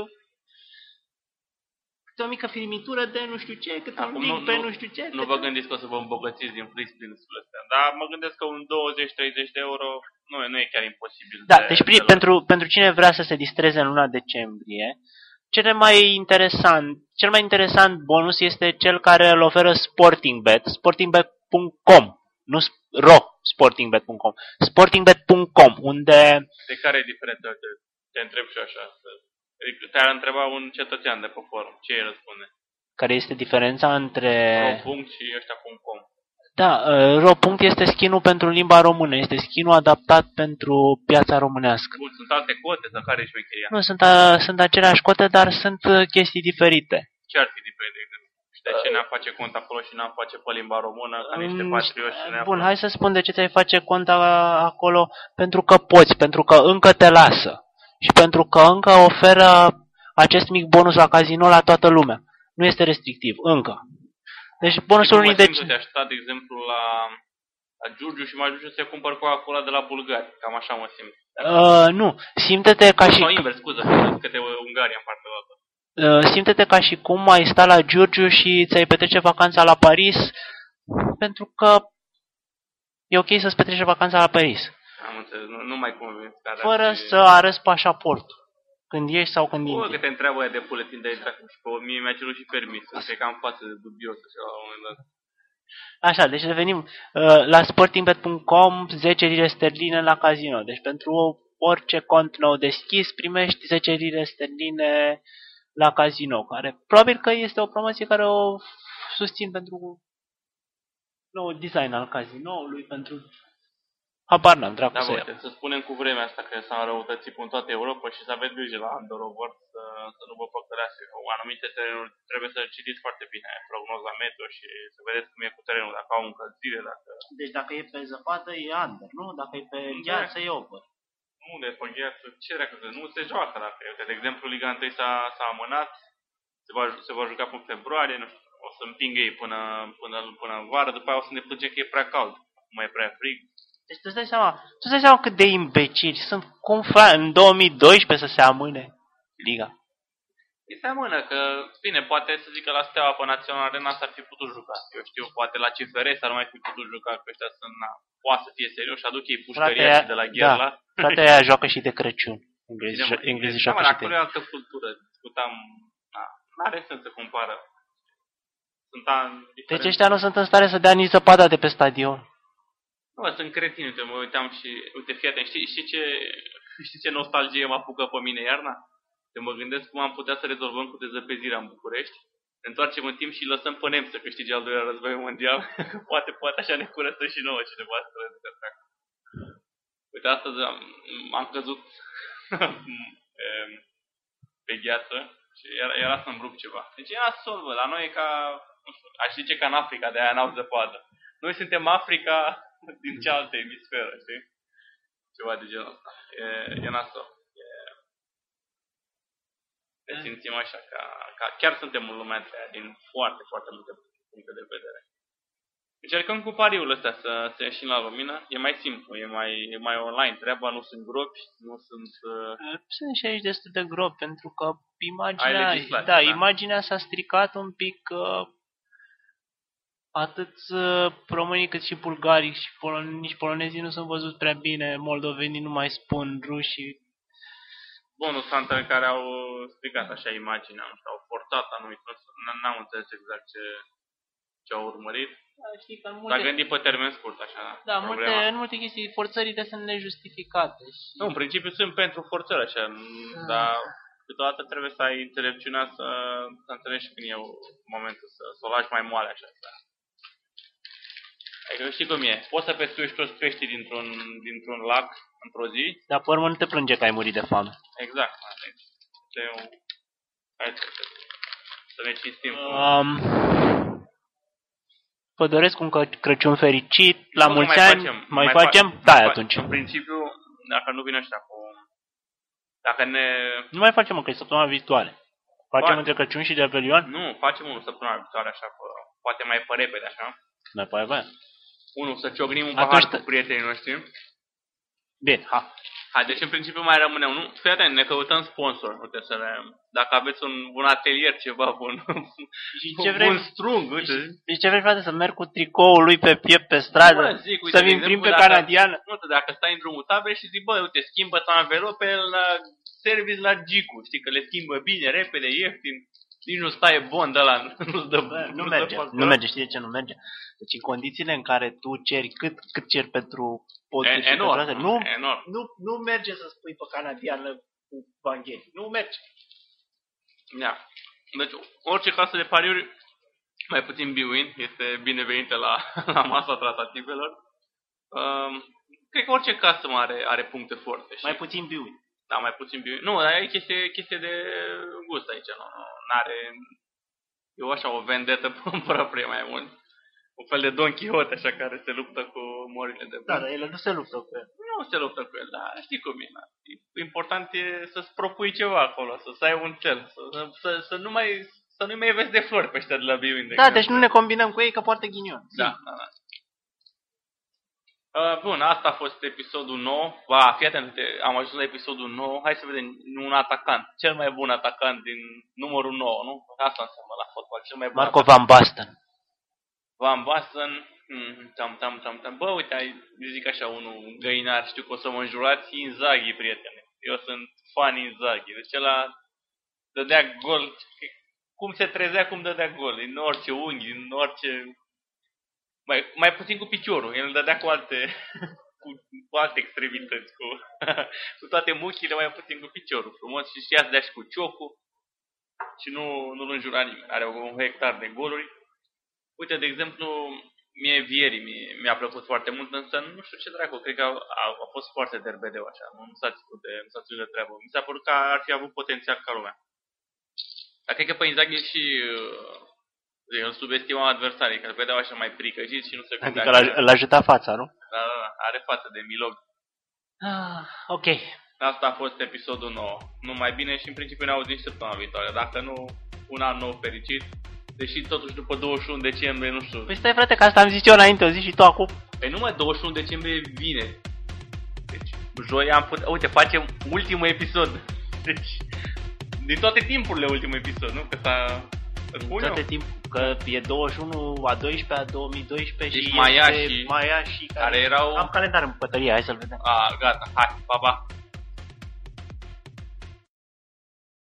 câte o mică firmitură de nu știu ce, câte un link pe nu știu ce. Nu vă gândiți că o să vă îmbogățiți din free spin-urile astea. Dar mă gândesc că un 20-30 de euro nu e chiar imposibil. Da, deci pentru cine vrea să se distreze în luna decembrie, cel mai interesant bonus este cel care îl oferă SportingBet, sportingbet.com, nu sportingbet.com, sportingbet.com, unde... De care e diferența? Te întreb și așa. Te-ar întreba un cetățean de pe forum. Ce îi răspunde? Care este diferența între... ro. și ăștia.com. Da, ro. este skin-ul pentru limba română, este skin-ul adaptat pentru piața românească. Bun, sunt alte cote sau care e șmecheria? Nu, sunt aceleași cote, dar sunt chestii diferite. Ce ar fi diferit, de exemplu? Și de ce ne-am face cont acolo și ne-am face pe limba română, ca niște patrioși? Bun, hai să spun de ce ți-ai face cont acolo, pentru că poți, pentru că încă te lasă și pentru că încă oferă acest mic bonus la casino la toată lumea. Nu este restrictiv, încă. Deci bonusul unii de... Te aștepta, de exemplu, la Giurgiu și mai ajunge să cumpăr Coca-Cola de la bulgari. Cam așa mă simt. Nu, simte-te ca și... Sau invers, scuză, că te Ungaria în partea altă. Simte-te ca și cum ai sta la Giurgiu și ți-ai petrece vacanța la Paris, pentru că e ok să-ți petrece vacanța la Paris. Am înțeles, nu mai convins. Fără să arăți pașaportul. Când ieși sau când intri. Că te întreabă aia de buletin de intrare și pe mie mi-a cerut și permis. Cred că am față de dubios așa la un moment dat. Așa, deci revenim la sportingbet.com, 10 lire sterline la casino. Deci pentru orice cont nou deschis primești 10 lire sterline la casino, care probabil că este o promoție care o susțin pentru nou design al casinoului, pentru... Habar n-am, dracu să uite, să spunem cu vremea asta că s-a înrăutățit în toată Europa și să aveți grijă la Andorover să nu vă păcălească. Anumite terenuri trebuie să citiți foarte bine prognoza meteo și să vedeți cum e cu terenul, dacă au încălzire, dacă... Deci dacă e pe zăpadă e under, nu? Dacă e pe gheață e over. Nu, de pe gheață, ce dracu, nu se joacă dacă e. De exemplu, Liga 1 s-a amânat, se va juca până februarie, nu știu, o să împingă ei până în vară, după aia o să ne plânge că e prea cald. mai e prea frig. Deci tu îți dai seama cât de imbecili sunt. Cum fac în 2012 să se amâne Liga? Îi se amână că, bine, poate să zic că la Steaua pe Național Arena s-ar fi putut juca. Eu știu, poate la CFR s-ar mai fi putut juca, că ăștia sunt, poate să fie serios și aduc ei pușcăria și de la Gherla. Da, frate, aia joacă și de Crăciun. Englezii joacă și de... Acolo e altă cultură. Discutam, n-are sens să compară. Deci ăștia nu sunt în stare să dea nici zăpada de pe stadion. Nu, sunt cretini, uite, mă uitam și, uite, fii atent, știi ce nostalgie mă apucă pe mine iarna? Că mă gândesc cum am putea să rezolvăm cu dezăpezirea în București, ne întoarcem în timp și îi lăsăm pe nemți să câștige al doilea război mondial, că poate așa ne curăță și nouă cineva să le ducă treacă. Uite, astăzi am căzut pe gheață și era să-mi rup ceva. Deci e nasol, bă, la noi e ca, nu știu, aș zice ca în Africa, de aia n-au zăpadă. Noi suntem Africa din cealaltă emisferă, știi? Ceva de genul ăsta. E nasol. Ne simțim așa, ca chiar suntem în lumea aceea, din foarte, foarte multe puncte de vedere. Încercăm cu pariul ăsta să ieșim la lumină. E mai simplu, e mai online treaba, nu sunt gropi, nu sunt... Sunt și aici destul de gropi, pentru că imaginea s-a stricat un pic. Atât românii cât și bulgarii și nici polonezii nu sunt văzuți prea bine, moldovenii nu mai spun, rușii. Bonus Hunter care au stricat așa imaginea, nu știu, au forțat anumit, n-am înțeles exact ce au urmărit. Da, știi că s-a gândit pe termen scurt, așa. Da, în multe chestii, forțările sunt nejustificate. Și... Nu, în principiu sunt pentru forțări, așa, dar câteodată trebuie să ai înțelepciunea să înțelegi când e momentul să o lași mai moale, așa. Adică știi cum e, poți să pescuiești toți peștii dintr-un lac într-o zi. Dar pe urmă nu te plânge că ai murit de foame. Exact. Hai să ne cinstim. Vă doresc un Crăciun fericit, la mulți ani, mai facem? Da, atunci. În principiu, dacă nu vine ăștia cu... Nu mai facem, că e săptămâna viitoare. Facem între Crăciun și de Revelion? Nu, facem unul săptămâna viitoare, așa, poate mai pe repede, așa. Mai pe repede? Unul, să ciocnim un pahar cu prietenii noștri. Bine, Hai, deci în principiu mai rămâne unul. Fii atent, ne căutăm sponsor. Uite, dacă aveți un atelier, ceva bun, un strung, uite. Și ce vrei, frate, să merg cu tricoul lui pe piept pe stradă, să-mi imprim pe canadiană? Nu, dacă stai în drumul tabere și zici, bă, uite, schimbă-ți anvelope la service la Gicu, știi, că le schimbă bine, repede, ieftin. Nici nu stai bond ăla, nu-ți dă... Nu merge, știi de ce nu merge? Deci în condițiile în care tu ceri cât ceri pentru poduri și pentru astea, nu merge să spui pe canadiană cu bangheri. Nu merge. Da. Deci orice casă de pariuri, mai puțin Bwin, este binevenită la masa tratativelor. Cred că orice casă are puncte forte. Mai puțin Bwin. Da, mai puțin Bwin. Nu, dar e chestie de gust aici. N-are... Eu așa o vendetă proprie mai mult. Un fel de Don Quixote, așa, care se luptă cu morile de bun. Da, dar ele nu se luptă cu el. Nu se luptă cu el, dar știi cum e. Important e să-ți propui ceva acolo, să ai un cel, să nu mai vezi de flori pe ăștia de la Bwin. Da, deci nu ne combinăm cu ei, că poartă ghinion. Da. Bun, asta a fost episodul 9. Fii atent, am ajuns la episodul 9. Hai să vedem un atacant. Cel mai bun atacant din numărul 9, nu? Asta înseamnă la fotbal. Cel mai bun Marco Van Basten. Van Basten. Bă, uite, zic așa, unul găinar. Știu că o să mă înjurați. Inzaghi, prietene. Eu sunt fan Inzaghi. Deci ăla dădea gol. Cum se trezea, cum dădea gol. Din orice unghi, din orice... Mai puțin cu piciorul, el dădea cu alte extremități, cu toate muchile, mai puțin cu piciorul, frumos, și știa să dea și cu ciocul și nu-l înjura nimeni, are un hectar de goluri. Uite, de exemplu, mie Vieri mi-a plăcut foarte mult, însă nu știu ce dracu, cred că a fost foarte derbedeu așa, nu s-a ținut de treabă. Mi s-a părut că ar fi avut potențial ca lumea. Dar cred că pe Inzaghi și... îl subestima adversarii, că îl vedeau așa mai pricăjit și nu se gândea. Adică l-a ajutat fața, nu? Da, are față de Milog. Ok. Asta a fost episodul 9. Numai bine și în principiu ne auzim săptămâna viitoare. Dacă nu, un an nou fericit. Deși totuși după 21 decembrie, nu știu. Păi stai frate, că asta am zis eu înainte, o zici și tu acum. Păi nu mă, 21 decembrie vine. Deci, joi am putut... Uite, facem ultimul episod. Deci, din toate timpurile ultimul episod, nu? Că s-a... Din toate timpul, că e 21 a 12 a 2012 deci și Maia este și... Maia și care erau... Am calendar în pătărie, hai să-l vedem. Gata, hai, pa, pa.